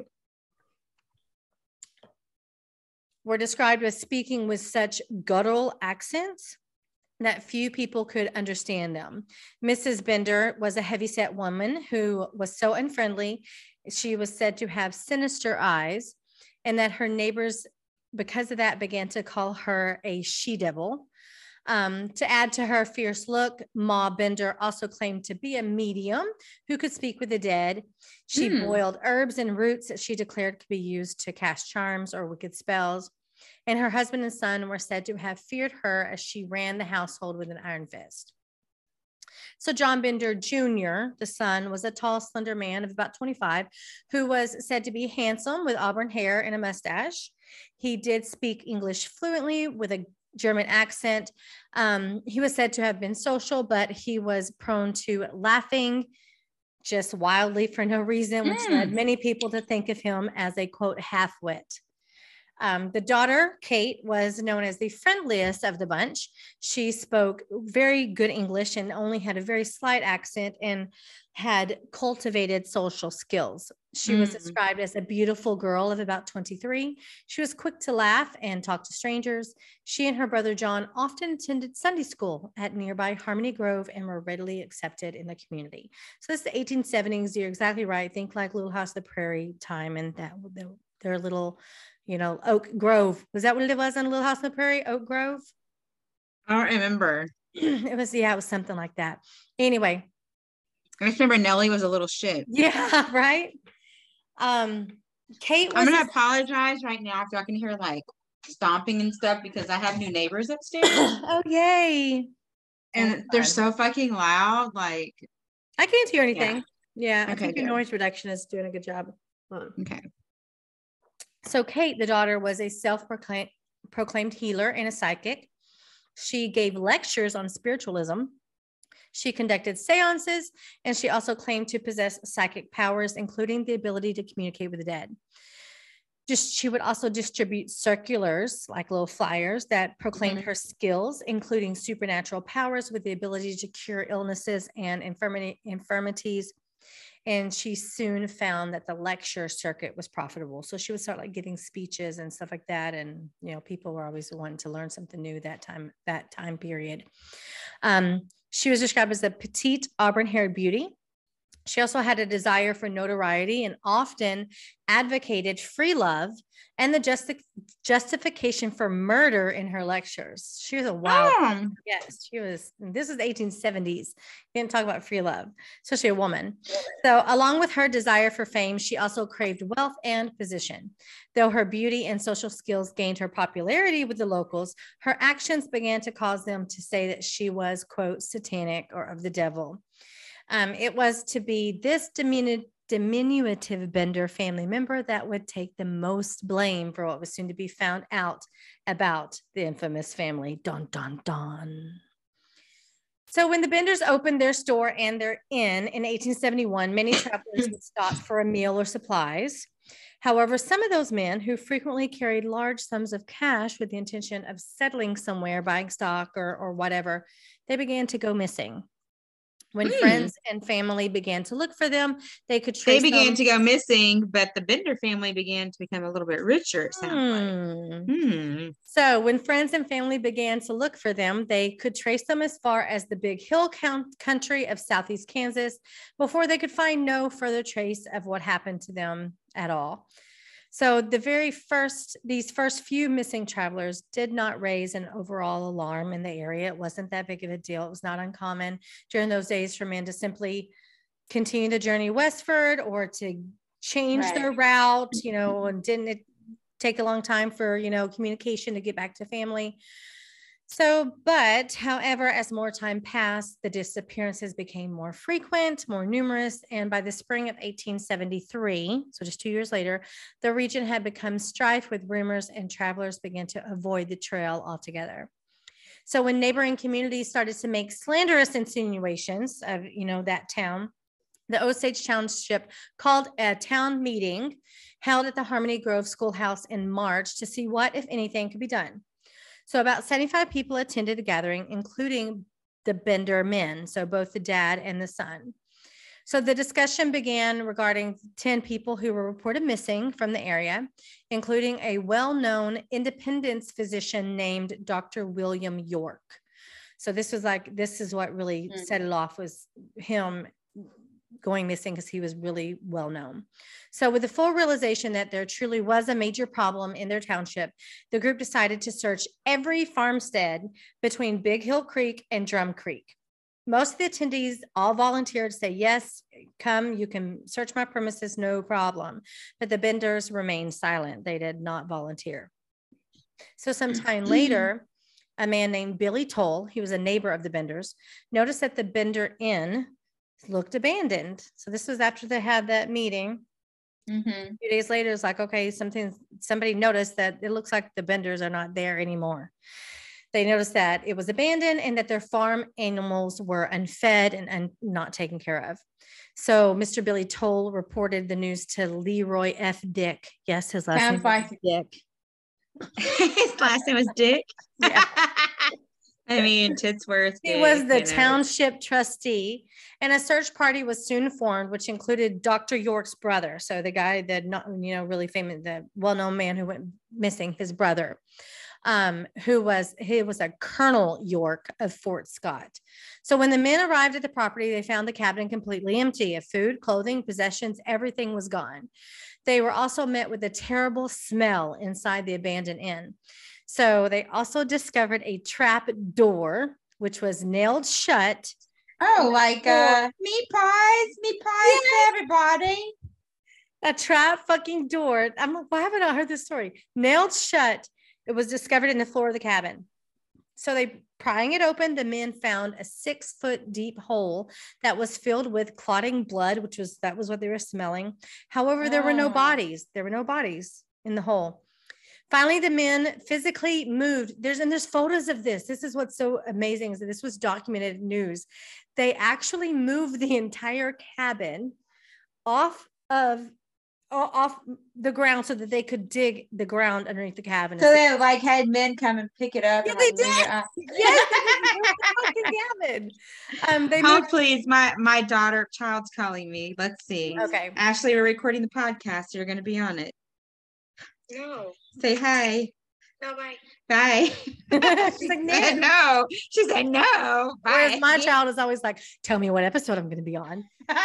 were described as speaking with such guttural accents that few people could understand them. Mrs. Bender was a heavyset woman who was so unfriendly. She was said to have sinister eyes, and that her neighbors, because of that, began to call her a she-devil. To add to her fierce look, Ma Bender also claimed to be a medium who could speak with the dead. She boiled herbs and roots that she declared could be used to cast charms or wicked spells. And her husband and son were said to have feared her as she ran the household with an iron fist. So John Bender Jr., the son, was a tall, slender man of about 25 who was said to be handsome with auburn hair and a mustache. He did speak English fluently with a German accent. He was said to have been social, but he was prone to laughing just wildly for no reason, which led many people to think of him as a, quote, half-wit. The daughter, Kate, was known as the friendliest of the bunch. She spoke very good English and only had a very slight accent and had cultivated social skills. She was described as a beautiful girl of about 23. She was quick to laugh and talk to strangers. She and her brother John often attended Sunday school at nearby Harmony Grove and were readily accepted in the community. So this is the 1870s. You're exactly right. Think like Little House on the Prairie time, and that their little, Oak Grove. Was that what it was on Little House on the Prairie? Oak Grove? I don't remember. It was something like that. Anyway. I just remember Nellie was a little shit. Yeah, right? Kate was... I'm going to apologize right now if y'all can hear like stomping and stuff because I have new neighbors upstairs. Oh, yay. And they're so fucking loud. Like, I can't hear anything. Yeah, I okay, think your noise reduction is doing a good job. Okay. So Kate, the daughter, was a self-proclaimed healer and a psychic. She gave lectures on spiritualism. She conducted seances, and she also claimed to possess psychic powers, including the ability to communicate with the dead. She would also distribute circulars, like little flyers, that proclaimed her skills, including supernatural powers with the ability to cure illnesses and infirmities. And she soon found that the lecture circuit was profitable. So she would start like giving speeches and stuff like that. And, people were always wanting to learn something new that time period. She was described as a petite auburn-haired beauty. She also had a desire for notoriety and often advocated free love and the justification for murder in her lectures. She was a wild, yes, she was, this is the 1870s. Didn't talk about free love, especially a woman. So along with her desire for fame, she also craved wealth and position. Though her beauty and social skills gained her popularity with the locals, her actions began to cause them to say that she was, quote, satanic or of the devil. It was to be this diminutive Bender family member that would take the most blame for what was soon to be found out about the infamous family. Dun, dun, dun. So when the Benders opened their store and their inn in 1871, many travelers would stop for a meal or supplies. However, some of those men who frequently carried large sums of cash with the intention of settling somewhere, buying stock or whatever, they began to go missing. When friends and family began to look for them, they began to go missing, but the Bender family began to become a little bit richer, it sounds like. So when friends and family began to look for them, they could trace them as far as the Big Hill country of Southeast Kansas before they could find no further trace of what happened to them at all. So these first few missing travelers did not raise an overall alarm in the area. It wasn't that big of a deal. It was not uncommon during those days for men to simply continue the journey westward or to change their route, and take a long time for, communication to get back to family. So, but however, as more time passed, the disappearances became more frequent, more numerous. And by the spring of 1873, so just 2 years later, the region had become strife with rumors and travelers began to avoid the trail altogether. So when neighboring communities started to make slanderous insinuations of, that town, the Osage Township called a town meeting held at the Harmony Grove Schoolhouse in March to see what, if anything, could be done. So about 75 people attended the gathering, including the Bender men, so both the dad and the son. So the discussion began regarding 10 people who were reported missing from the area, including a well-known independence physician named Dr. William York. So this is what really set it off, was him going missing because he was really well known. So with the full realization that there truly was a major problem in their township, the group decided to search every farmstead between Big Hill Creek and Drum Creek. Most of the attendees all volunteered to say, yes, come, you can search my premises, no problem. But the Benders remained silent. They did not volunteer. So sometime later, a man named Billy Toll, he was a neighbor of the Benders, noticed that the Bender Inn looked abandoned. So this was after they had that meeting. A few days later, it's like, okay, somebody noticed that it looks like the Benders are not there anymore. They noticed that it was abandoned and that their farm animals were unfed and not taken care of. So Mr. Billy Toll reported the news to Leroy F. Dick. Yes, his last name was Dick. His last name was Dick. Yeah. I mean, Titsworth. He was the township trustee, and a search party was soon formed, which included Dr. York's brother. So the guy that, really famous, the well-known man who went missing, his brother, he was a Colonel York of Fort Scott. So when the men arrived at the property, they found the cabin completely empty of food, clothing, possessions, everything was gone. They were also met with a terrible smell inside the abandoned inn. So they also discovered a trap door, which was nailed shut. Oh, like meat pies for everybody. A trap fucking door. I'm like, why haven't I heard this story? Nailed shut. It was discovered in the floor of the cabin. So they, prying it open, the men found a 6-foot deep hole that was filled with clotting blood, that was what they were smelling. However, there were no bodies. There were no bodies in the hole. Finally, the men physically moved. There's photos of this. This is what's so amazing, is that this was documented news. They actually moved the entire cabin off the ground so that they could dig the ground underneath the cabin. So they had men come and pick it up. Yeah, they did. Yes, cabin. Hold please, my child's calling me. Let's see. Okay. Ashley, we're recording the podcast. You're going to be on it. No. Say hi. No, bye. Bye. She's like, no. She said no. Bye. Whereas my child is always like, tell me what episode I'm going to be on.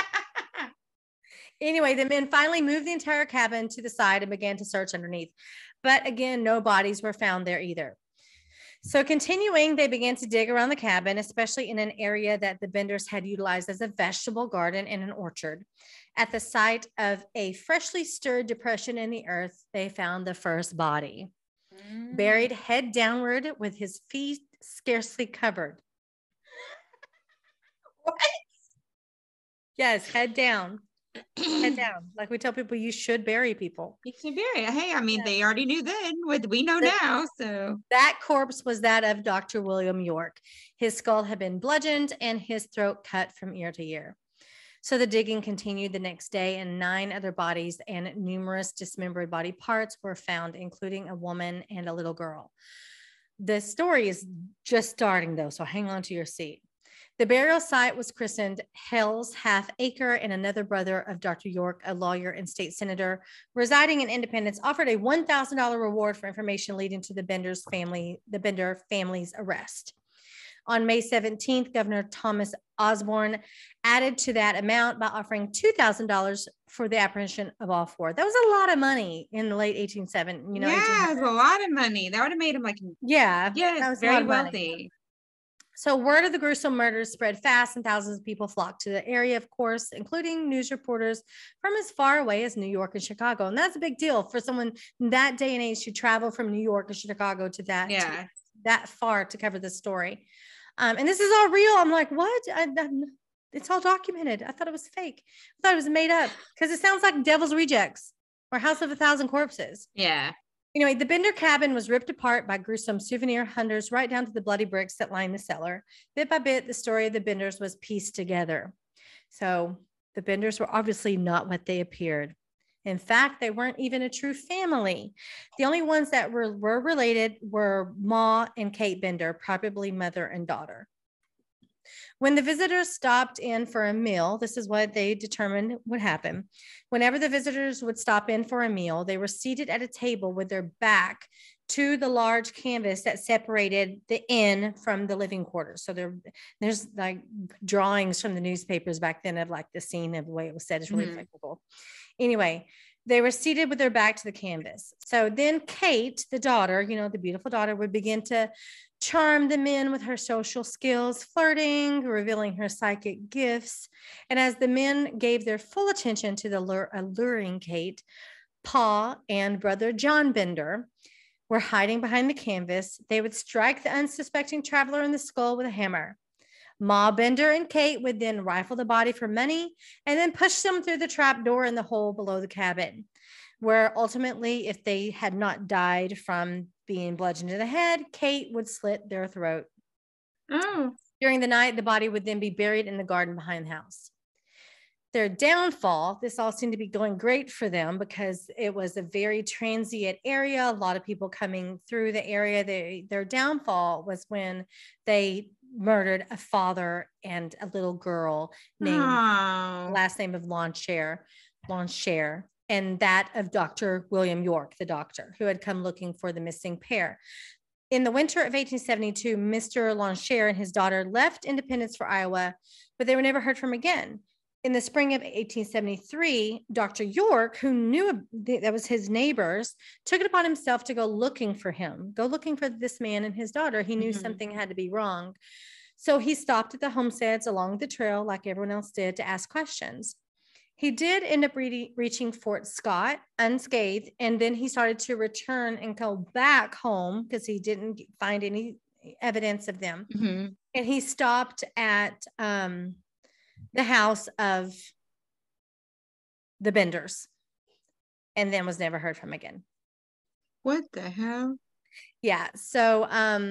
Anyway, the men finally moved the entire cabin to the side and began to search underneath. But again, no bodies were found there either. So continuing, they began to dig around the cabin, especially in an area that the Benders had utilized as a vegetable garden and an orchard. At the site of a freshly stirred depression in the earth, they found the first body, buried head downward with his feet scarcely covered. What? Yes, head down. Head down. Like we tell people, you should bury people. You should bury. Hey, I mean, they already knew then. We know now. So that corpse was that of Dr. William York. His skull had been bludgeoned and his throat cut from ear to ear. So the digging continued the next day, and 9 other bodies and numerous dismembered body parts were found, including a woman and a little girl. The story is just starting, though, so hang on to your seat. The burial site was christened Hell's Half Acre, and another brother of Dr. York, a lawyer and state senator residing in Independence, offered a $1,000 reward for information leading to the Bender family's arrest. On May 17th, Governor Thomas Osborne added to that amount by offering $2,000 for the apprehension of all 4. That was a lot of money in the late 1870s. Yeah, it was a lot of money. That would have made him yeah, that was very wealthy. So word of the gruesome murders spread fast and thousands of people flocked to the area, of course, including news reporters from as far away as New York and Chicago. And that's a big deal for someone in that day and age to travel from New York or Chicago to that far to cover this story. And this is all real. I'm like, what? It's all documented. I thought it was fake. I thought it was made up because it sounds like Devil's Rejects or House of a Thousand Corpses. Yeah. Anyway, the Bender cabin was ripped apart by gruesome souvenir hunters right down to the bloody bricks that line the cellar. Bit by bit, the story of the Benders was pieced together. So the Benders were obviously not what they appeared. In fact, they weren't even a true family. The only ones that were related were Ma and Kate Bender, probably mother and daughter. When the visitors stopped in for a meal, this is what they determined would happen. Whenever the visitors would stop in for a meal, they were seated at a table with their back to the large canvas that separated the inn from the living quarters. So there's like drawings from the newspapers back then of like the scene of the way it was said. It's really technical. Anyway, they were seated with their back to the canvas. So then Kate, the daughter, the beautiful daughter, would begin to charm the men with her social skills, flirting, revealing her psychic gifts. And as the men gave their full attention to the alluring Kate, Pa and brother John Bender were hiding behind the canvas. They would strike the unsuspecting traveler in the skull with a hammer. Ma Bender and Kate would then rifle the body for money and then push them through the trap door in the hole below the cabin, where ultimately, if they had not died from being bludgeoned in the head, Kate would slit their throat. Oh. During the night, the body would then be buried in the garden behind the house. Their downfall, this all seemed to be going great for them because it was a very transient area, a lot of people coming through the area. Their downfall was when they murdered a father and a little girl named last name of Lancher, and that of Dr. William York, the doctor who had come looking for the missing pair. In the winter of 1872, Mr. Lancher and his daughter left Independence for Iowa, but they were never heard from again. In the spring of 1873, Dr. York, who knew that was his neighbors, took it upon himself to go looking for this man and his daughter. He knew something had to be wrong. So he stopped at the homesteads along the trail like everyone else did to ask questions. He did end up reaching Fort Scott unscathed, and then he started to return and go back home because he didn't find any evidence of them. And he stopped at the house of the Benders and then was never heard from again. What the hell? Yeah. So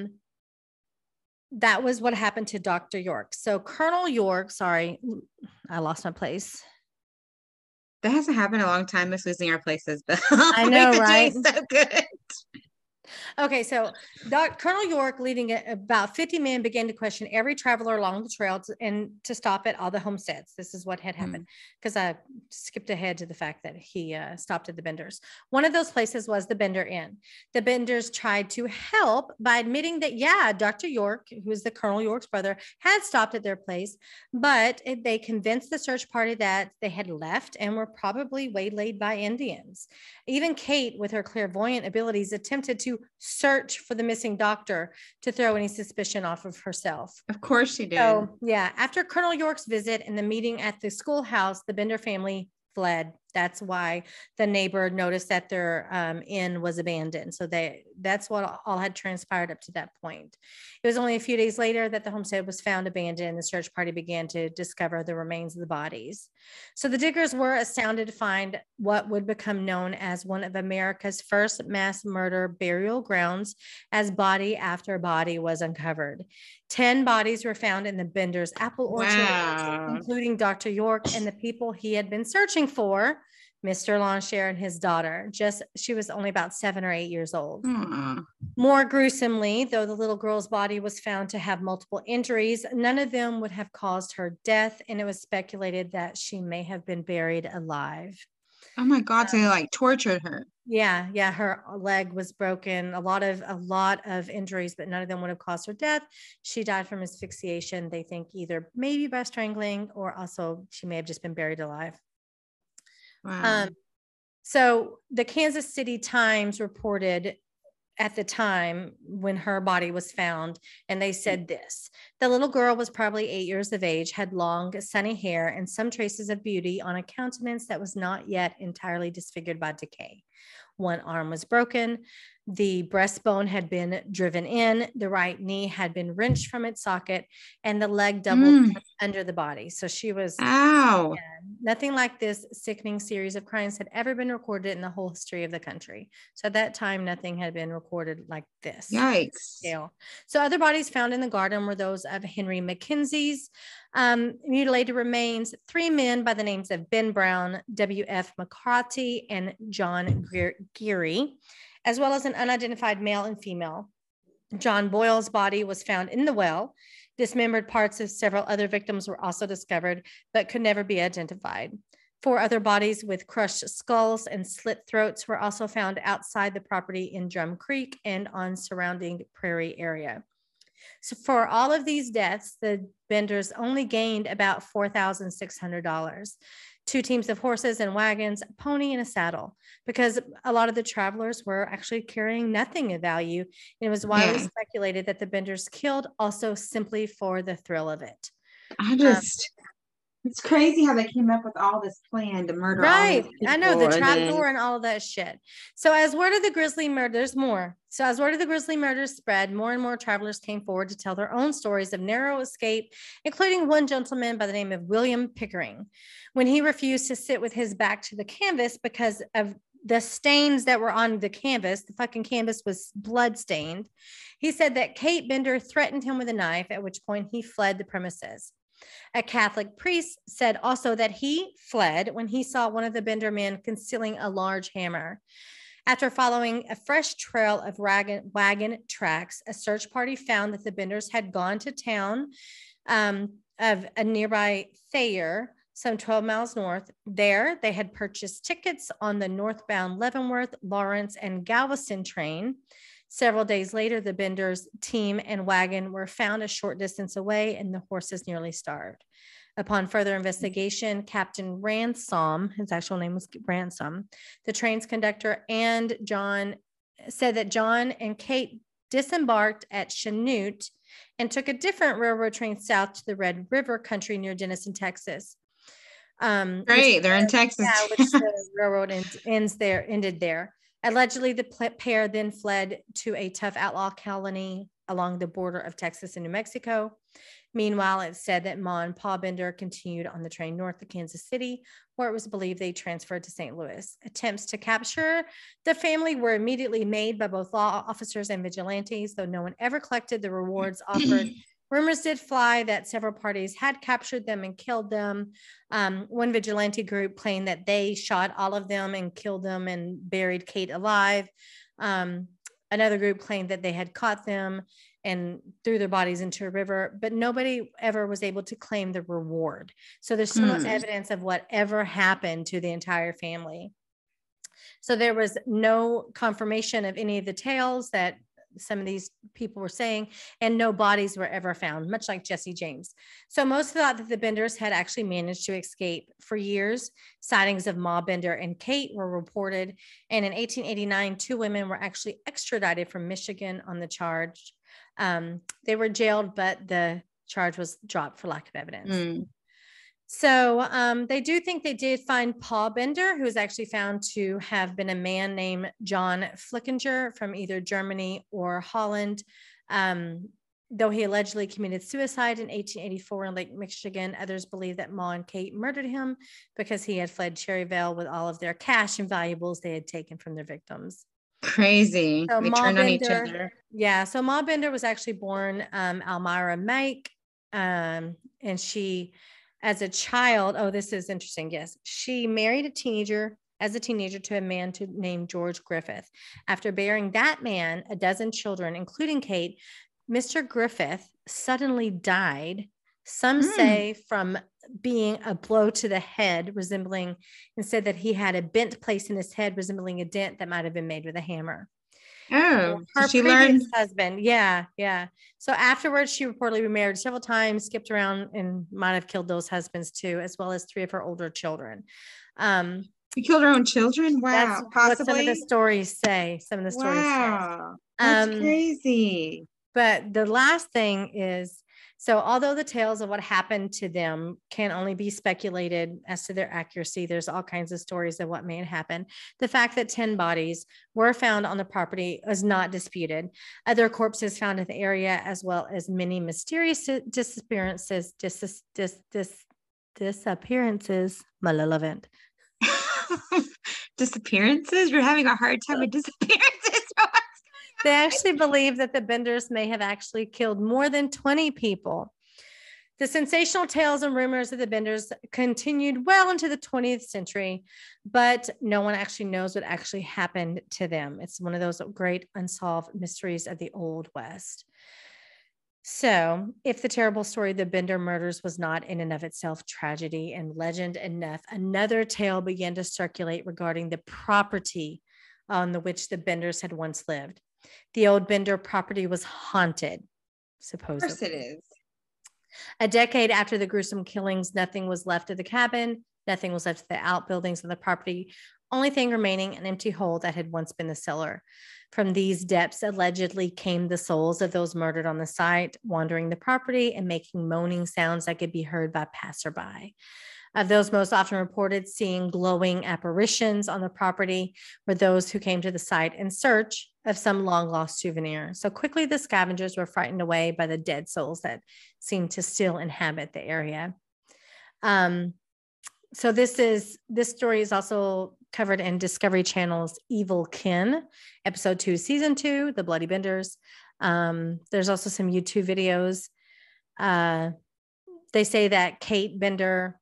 that was what happened to Dr. York. So Colonel York, sorry, I lost my place. That hasn't happened in a long time, us losing our places, but I know, right? So good. Okay, so Colonel York, leading about 50 men, began to question every traveler along the trail to stop at all the homesteads. This is what had happened, because I skipped ahead to the fact that he stopped at the Benders. One of those places was the Bender Inn. The Benders tried to help by admitting that, yeah, Dr. York, who is the Colonel York's brother, had stopped at their place, but they convinced the search party that they had left and were probably waylaid by Indians. Even Kate, with her clairvoyant abilities, attempted to search for the missing doctor to throw any suspicion off of herself. Of course she did. So, yeah, after Colonel York's visit and the meeting at the schoolhouse, the Bender family fled. That's why the neighbor noticed that their inn was abandoned. So that's what all had transpired up to that point. It was only a few days later that the homestead was found abandoned and the search party began to discover the remains of the bodies. So the diggers were astounded to find what would become known as one of America's first mass murder burial grounds, as body after body was uncovered. 10 bodies were found in the Bender's apple orchard, including Dr. York and the people he had been searching for, Mr. Lancher and his daughter. She was only about 7 or 8 years old. More gruesomely, though the little girl's body was found to have multiple injuries, none of them would have caused her death, and it was speculated that she may have been buried alive. Oh my God, so they like tortured her. Yeah, her leg was broken, a lot of injuries, but none of them would have caused her death. She died from asphyxiation, they think, either maybe by strangling or also she may have just been buried alive. Wow. So the Kansas City Times reported at the time when her body was found. And they said this: the little girl was probably 8 years of age, had long, sunny hair, and some traces of beauty on a countenance that was not yet entirely disfigured by decay. One arm was broken. The breastbone had been driven in. The right knee had been wrenched from its socket, and the leg doubled under the body. So she was, Ow. nothing like this sickening series of crimes had ever been recorded in the whole history of the country. So at that time, nothing had been recorded like this. Yikes. Scale. So other bodies found in the garden were those of Henry Mackenzie's mutilated remains, 3 men by the names of Ben Brown, W.F. McCarthy, and John Geary, as well as an unidentified male and female. John Boyle's body was found in the well. Dismembered parts of several other victims were also discovered, but could never be identified. 4 other bodies with crushed skulls and slit throats were also found outside the property in Drum Creek and on surrounding prairie area. So for all of these deaths, the Benders only gained about $4,600. 2 teams of horses and wagons, a pony, and a saddle, because a lot of the travelers were actually carrying nothing of value. And it was widely speculated that the Benders killed also simply for the thrill of it. It's crazy how they came up with all this plan to murder all these people. I know, the trapdoor and all of that shit. So as word of the grisly murder, there's more. So as word of the grisly murders spread, more and more travelers came forward to tell their own stories of narrow escape, including one gentleman by the name of William Pickering. When he refused to sit with his back to the canvas because of the stains that were on the canvas, the fucking canvas was blood stained. He said that Kate Bender threatened him with a knife, at which point he fled the premises. A Catholic priest said also that he fled when he saw one of the Bender men concealing a large hammer. After following a fresh trail of wagon tracks, a search party found that the Benders had gone to town of a nearby Thayer, some 12 miles north. There, they had purchased tickets on the northbound Leavenworth, Lawrence, and Galveston train. Several days later, the Benders' team and wagon were found a short distance away, and the horses nearly starved. Upon further investigation, Captain Ransom, his actual name was Ransom, the train's conductor, and John said that John and Kate disembarked at Chanute and took a different railroad train south to the Red River country near Denison, Texas. Great, they're in Texas. Yeah, which the railroad ended there. Allegedly, the pair then fled to a tough outlaw colony along the border of Texas and New Mexico. Meanwhile, it's said that Ma and Pa Bender continued on the train north to Kansas City, where it was believed they transferred to St. Louis. Attempts to capture the family were immediately made by both law officers and vigilantes, though no one ever collected the rewards offered. Rumors did fly that several parties had captured them and killed them. One vigilante group claimed that they shot all of them and killed them and buried Kate alive. Another group claimed that they had caught them and threw their bodies into a river, but nobody ever was able to claim the reward. So there's still no evidence of whatever happened to the entire family. So there was no confirmation of any of the tales that some of these people were saying, and no bodies were ever found, much like Jesse James. So most thought that the Benders had actually managed to escape. For years, sightings of Ma Bender and Kate were reported, and in 1889, 2 women were actually extradited from Michigan on the charge. They were jailed, but the charge was dropped for lack of evidence. So they do think they did find Pa Bender, who is actually found to have been a man named John Flickinger from either Germany or Holland. Though he allegedly committed suicide in 1884 in Lake Michigan, others believe that Ma and Kate murdered him because he had fled Cherryvale with all of their cash and valuables they had taken from their victims. Crazy. So they turn on each other. Yeah. So Ma Bender was actually born Almira Make, and she, as a child, this is interesting. Yes, she married as a teenager to a man named George Griffith. After bearing that man a dozen children, including Kate, Mr. Griffith suddenly died. Some say from being a blow to the head, and said that he had a bent place in his head resembling a dent that might have been made with a hammer. Oh, her previous husband. Yeah. So afterwards, she reportedly remarried several times, skipped around, and might have killed those husbands too, as well as 3 of her older children. She killed her own children? Wow. That's possibly what some of the stories say. Wow. That's crazy. But the last thing is, so although the tales of what happened to them can only be speculated as to their accuracy, there's all kinds of stories of what may have happened. The fact that 10 bodies were found on the property is not disputed. Other corpses found in the area, as well as many mysterious disappearances, malevolent. Disappearances? You're having a hard time with disappearances. They actually believe that the Benders may have actually killed more than 20 people. The sensational tales and rumors of the Benders continued well into the 20th century, but no one actually knows what actually happened to them. It's one of those great unsolved mysteries of the Old West. So, if the terrible story of the Bender murders was not in and of itself tragedy and legend enough, another tale began to circulate regarding the property on which the Benders had once lived. The old Bender property was haunted, supposedly. Of course it is. A decade after the gruesome killings, nothing was left of the cabin. Nothing was left of the outbuildings of the property. Only thing remaining, an empty hole that had once been the cellar. From these depths allegedly came the souls of those murdered on the site, wandering the property and making moaning sounds that could be heard by passerby. Of those most often reported seeing glowing apparitions on the property were those who came to the site in search of some long lost souvenir. So quickly the scavengers were frightened away by the dead souls that seemed to still inhabit the area. So this story is also covered in Discovery Channel's Evil Kin, episode 2, season 2, The Bloody Benders. There's also some YouTube videos. They say that Kate Bender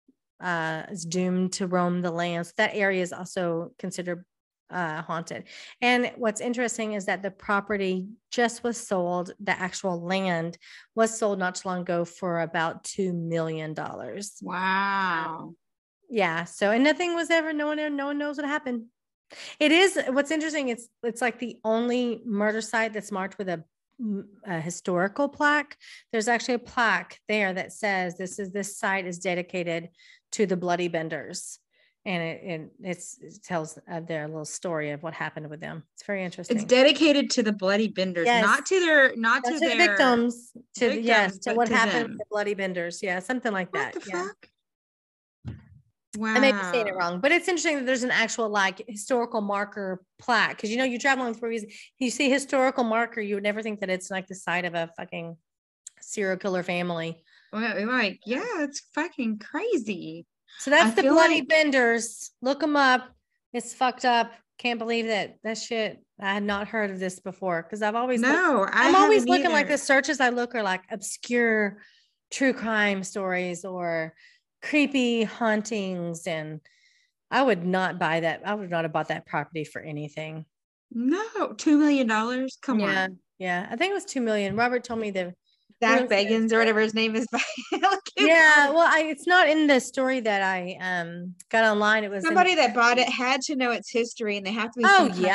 is doomed to roam the land. So that area is also considered haunted. And what's interesting is that the property just was sold. The actual land was sold not too long ago for about $2 million. Wow. Yeah. So, and nothing was ever, no one knows what happened. It is, what's interesting, it's like the only murder site that's marked with a historical plaque. There's actually a plaque there that says this site is dedicated to the Bloody Benders, and it tells their little story of what happened with them. It's very interesting. It's dedicated to the Bloody Benders, yes. not to their victims, to what happened them. with the Bloody Benders. Yeah, something like that. What the yeah. fuck? Wow. I may be saying it wrong, but it's interesting that there's an actual like historical marker plaque, because you travel along through, you see historical marker, you would never think that it's like the site of a fucking serial killer family. Well, like, yeah, it's fucking crazy. So that's the Bloody Benders. Look them up. It's fucked up. Can't believe that shit. I had not heard of this before, because I'm always looking like the searches I look are like obscure true crime stories or creepy hauntings, and I would not buy that. I would not have bought that property for anything. No, $2 million. Come on. Yeah. I think it was 2 million. Robert told me the Zach Bagans or whatever his name is. Yeah, well, it's not in the story that I got online. It was somebody that bought it had to know its history, and they have to be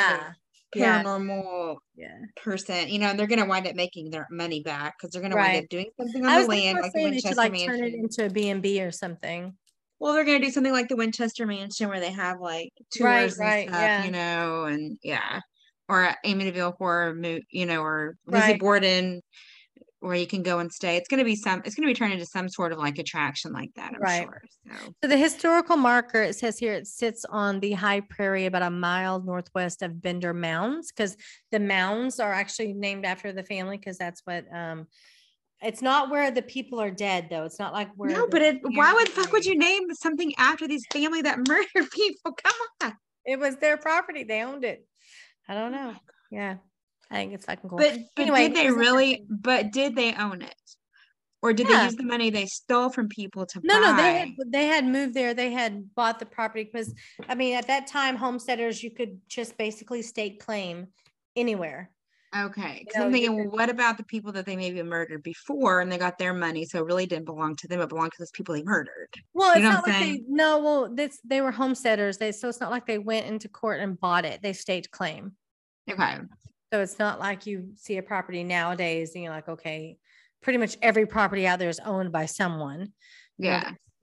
paranormal person, and they're gonna wind up making their money back because they're gonna wind up doing something on the land, like the Winchester Mansion. Turn it into a B&B or something. Well, they're gonna do something like the Winchester Mansion where they have like tours and stuff, and or Amityville Horror, or Lizzie Borden, where you can go and stay. It's going to be turned into some sort of like attraction like that, I'm sure. So the historical marker, it says here, it sits on the high prairie about a mile northwest of Bender Mounds, because the mounds are actually named after the family, because that's what it's not where the people are dead though. It's not like where why would fuck would you name something after these family that murdered people? Come on. It was their property. They owned it. I don't know. Yeah. I think it's fucking cool. But anyway, did they own it? Or did they use the money they stole from people to buy? No, they had moved there. They had bought the property because, at that time, homesteaders, you could just basically stake claim anywhere. Okay. Because I'm thinking, well, what about the people that they maybe murdered before and they got their money, so it really didn't belong to them, it belonged to those people they murdered? Well, it's not like they were homesteaders. So it's not like they went into court and bought it. They staked claim. Okay. So it's not like you see a property nowadays and you're like, okay, pretty much every property out there is owned by someone. Yeah.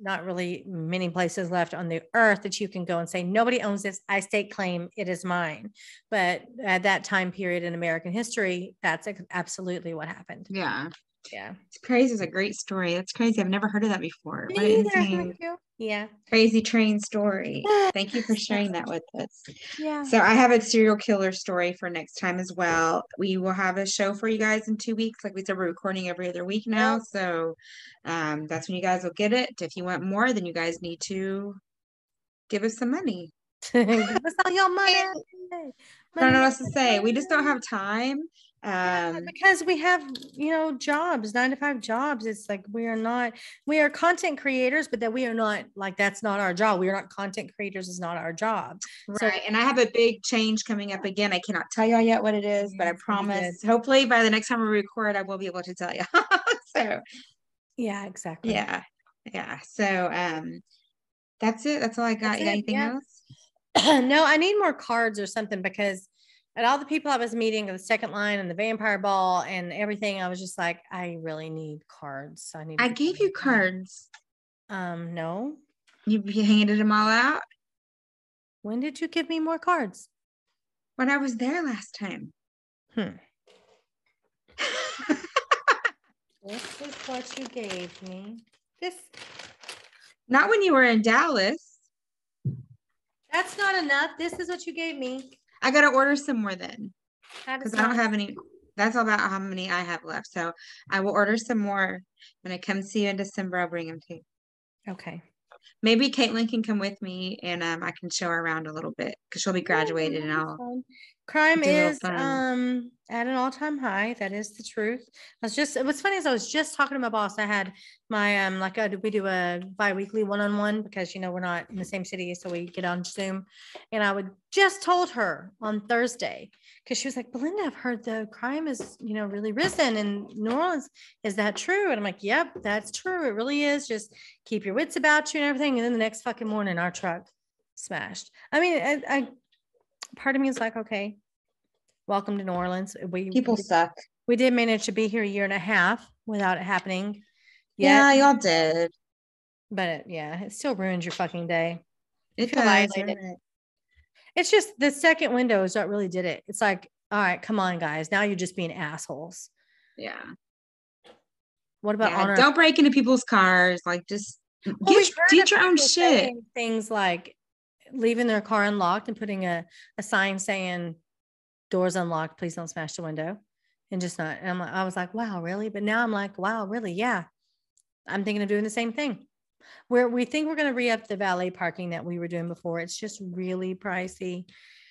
not really many places left on the earth that you can go and say, nobody owns this. I stake claim, it is mine. But at that time period in American history, that's absolutely what happened. Yeah. Yeah. It's crazy. It's a great story. That's crazy. I've never heard of that before. What an Me either. insane, Yeah. crazy train story. Thank you for sharing that with us. Yeah. So I have a serial killer story for next time as well. We will have a show for you guys in 2 weeks. Like we said, we're recording every other week now. So that's when you guys will get it. If you want more, then you guys need to give us some money. Give us all your money. I don't know what else to say. We just don't have time. Because we have, jobs, 9-to-5 jobs. It's like we are content creators, but that we are not, like, that's not our job. We are not content creators, is not our job. Right. So, and I have a big change coming up again. I cannot tell y'all yet what it is, but I promise hopefully by the next time we record, I will be able to tell you. So yeah, exactly. Yeah. So that's it. That's all I got. You got anything else? No, I need more cards or something, because at all the people I was meeting at the second line and the vampire ball and everything, I was just like, I really need cards. I gave you cards. No. You handed them all out? When did you give me more cards? When I was there last time. This is what you gave me. Not when you were in Dallas. That's not enough. This is what you gave me. I got to order some more then, because I don't have any. That's all about how many I have left. So I will order some more. When I come see you in December, I'll bring them to you. Okay. Maybe Caitlin can come with me, and I can show her around a little bit, because she'll be graduated, and I'll. Crime is at an all-time high. That is the truth. What's funny is I was just talking to my boss. I had my we do a bi-weekly one-on-one, because we're not in the same city, so we get on Zoom. And I just told her on Thursday, because she was like, Belinda, I've heard the crime is really risen in New Orleans. Is that true? And I'm like, yep, that's true. It really is. Just keep your wits about you and everything. And then the next fucking morning, our truck smashed. I mean, I part of me is like, okay, welcome to New Orleans. People suck. We did manage to be here a year and a half without it happening. Yeah, y'all did. But it still ruins your fucking day. It does. It's just the second window is what really did it. It's like, all right, come on, guys. Now you're just being assholes. Yeah. What about honor? Don't break into people's cars. Like, just get your own shit. Things like leaving their car unlocked and putting a sign saying doors unlocked, please don't smash the window, and just not. And I was like, wow, really? But now I'm like, wow, really? Yeah. I'm thinking of doing the same thing. We think we're going to re-up the valet parking that we were doing before. It's just really pricey.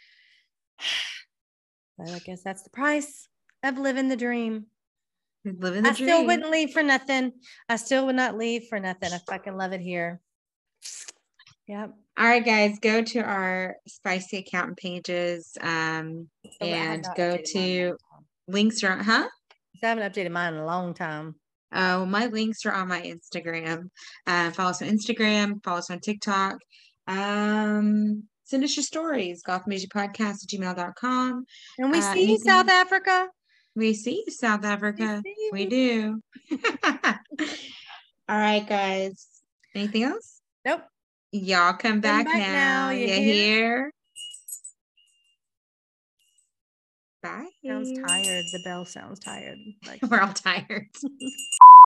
But I guess that's the price of living the dream. I still wouldn't leave for nothing. I still would not leave for nothing. I fucking love it here. Yep. All right, guys, go to our spicy accountant pages and go to links are I haven't updated mine in a long time. Oh, my links are on my Instagram. Follow us on Instagram, follow us on TikTok. Send us your stories, gothamasianpodcast@gmail.com. And we see you, South Africa. We see you, South Africa. We do. All right, guys. Anything else? Nope. Y'all come back now. You hear? Bye. Sounds tired. The bell sounds tired. We're all tired.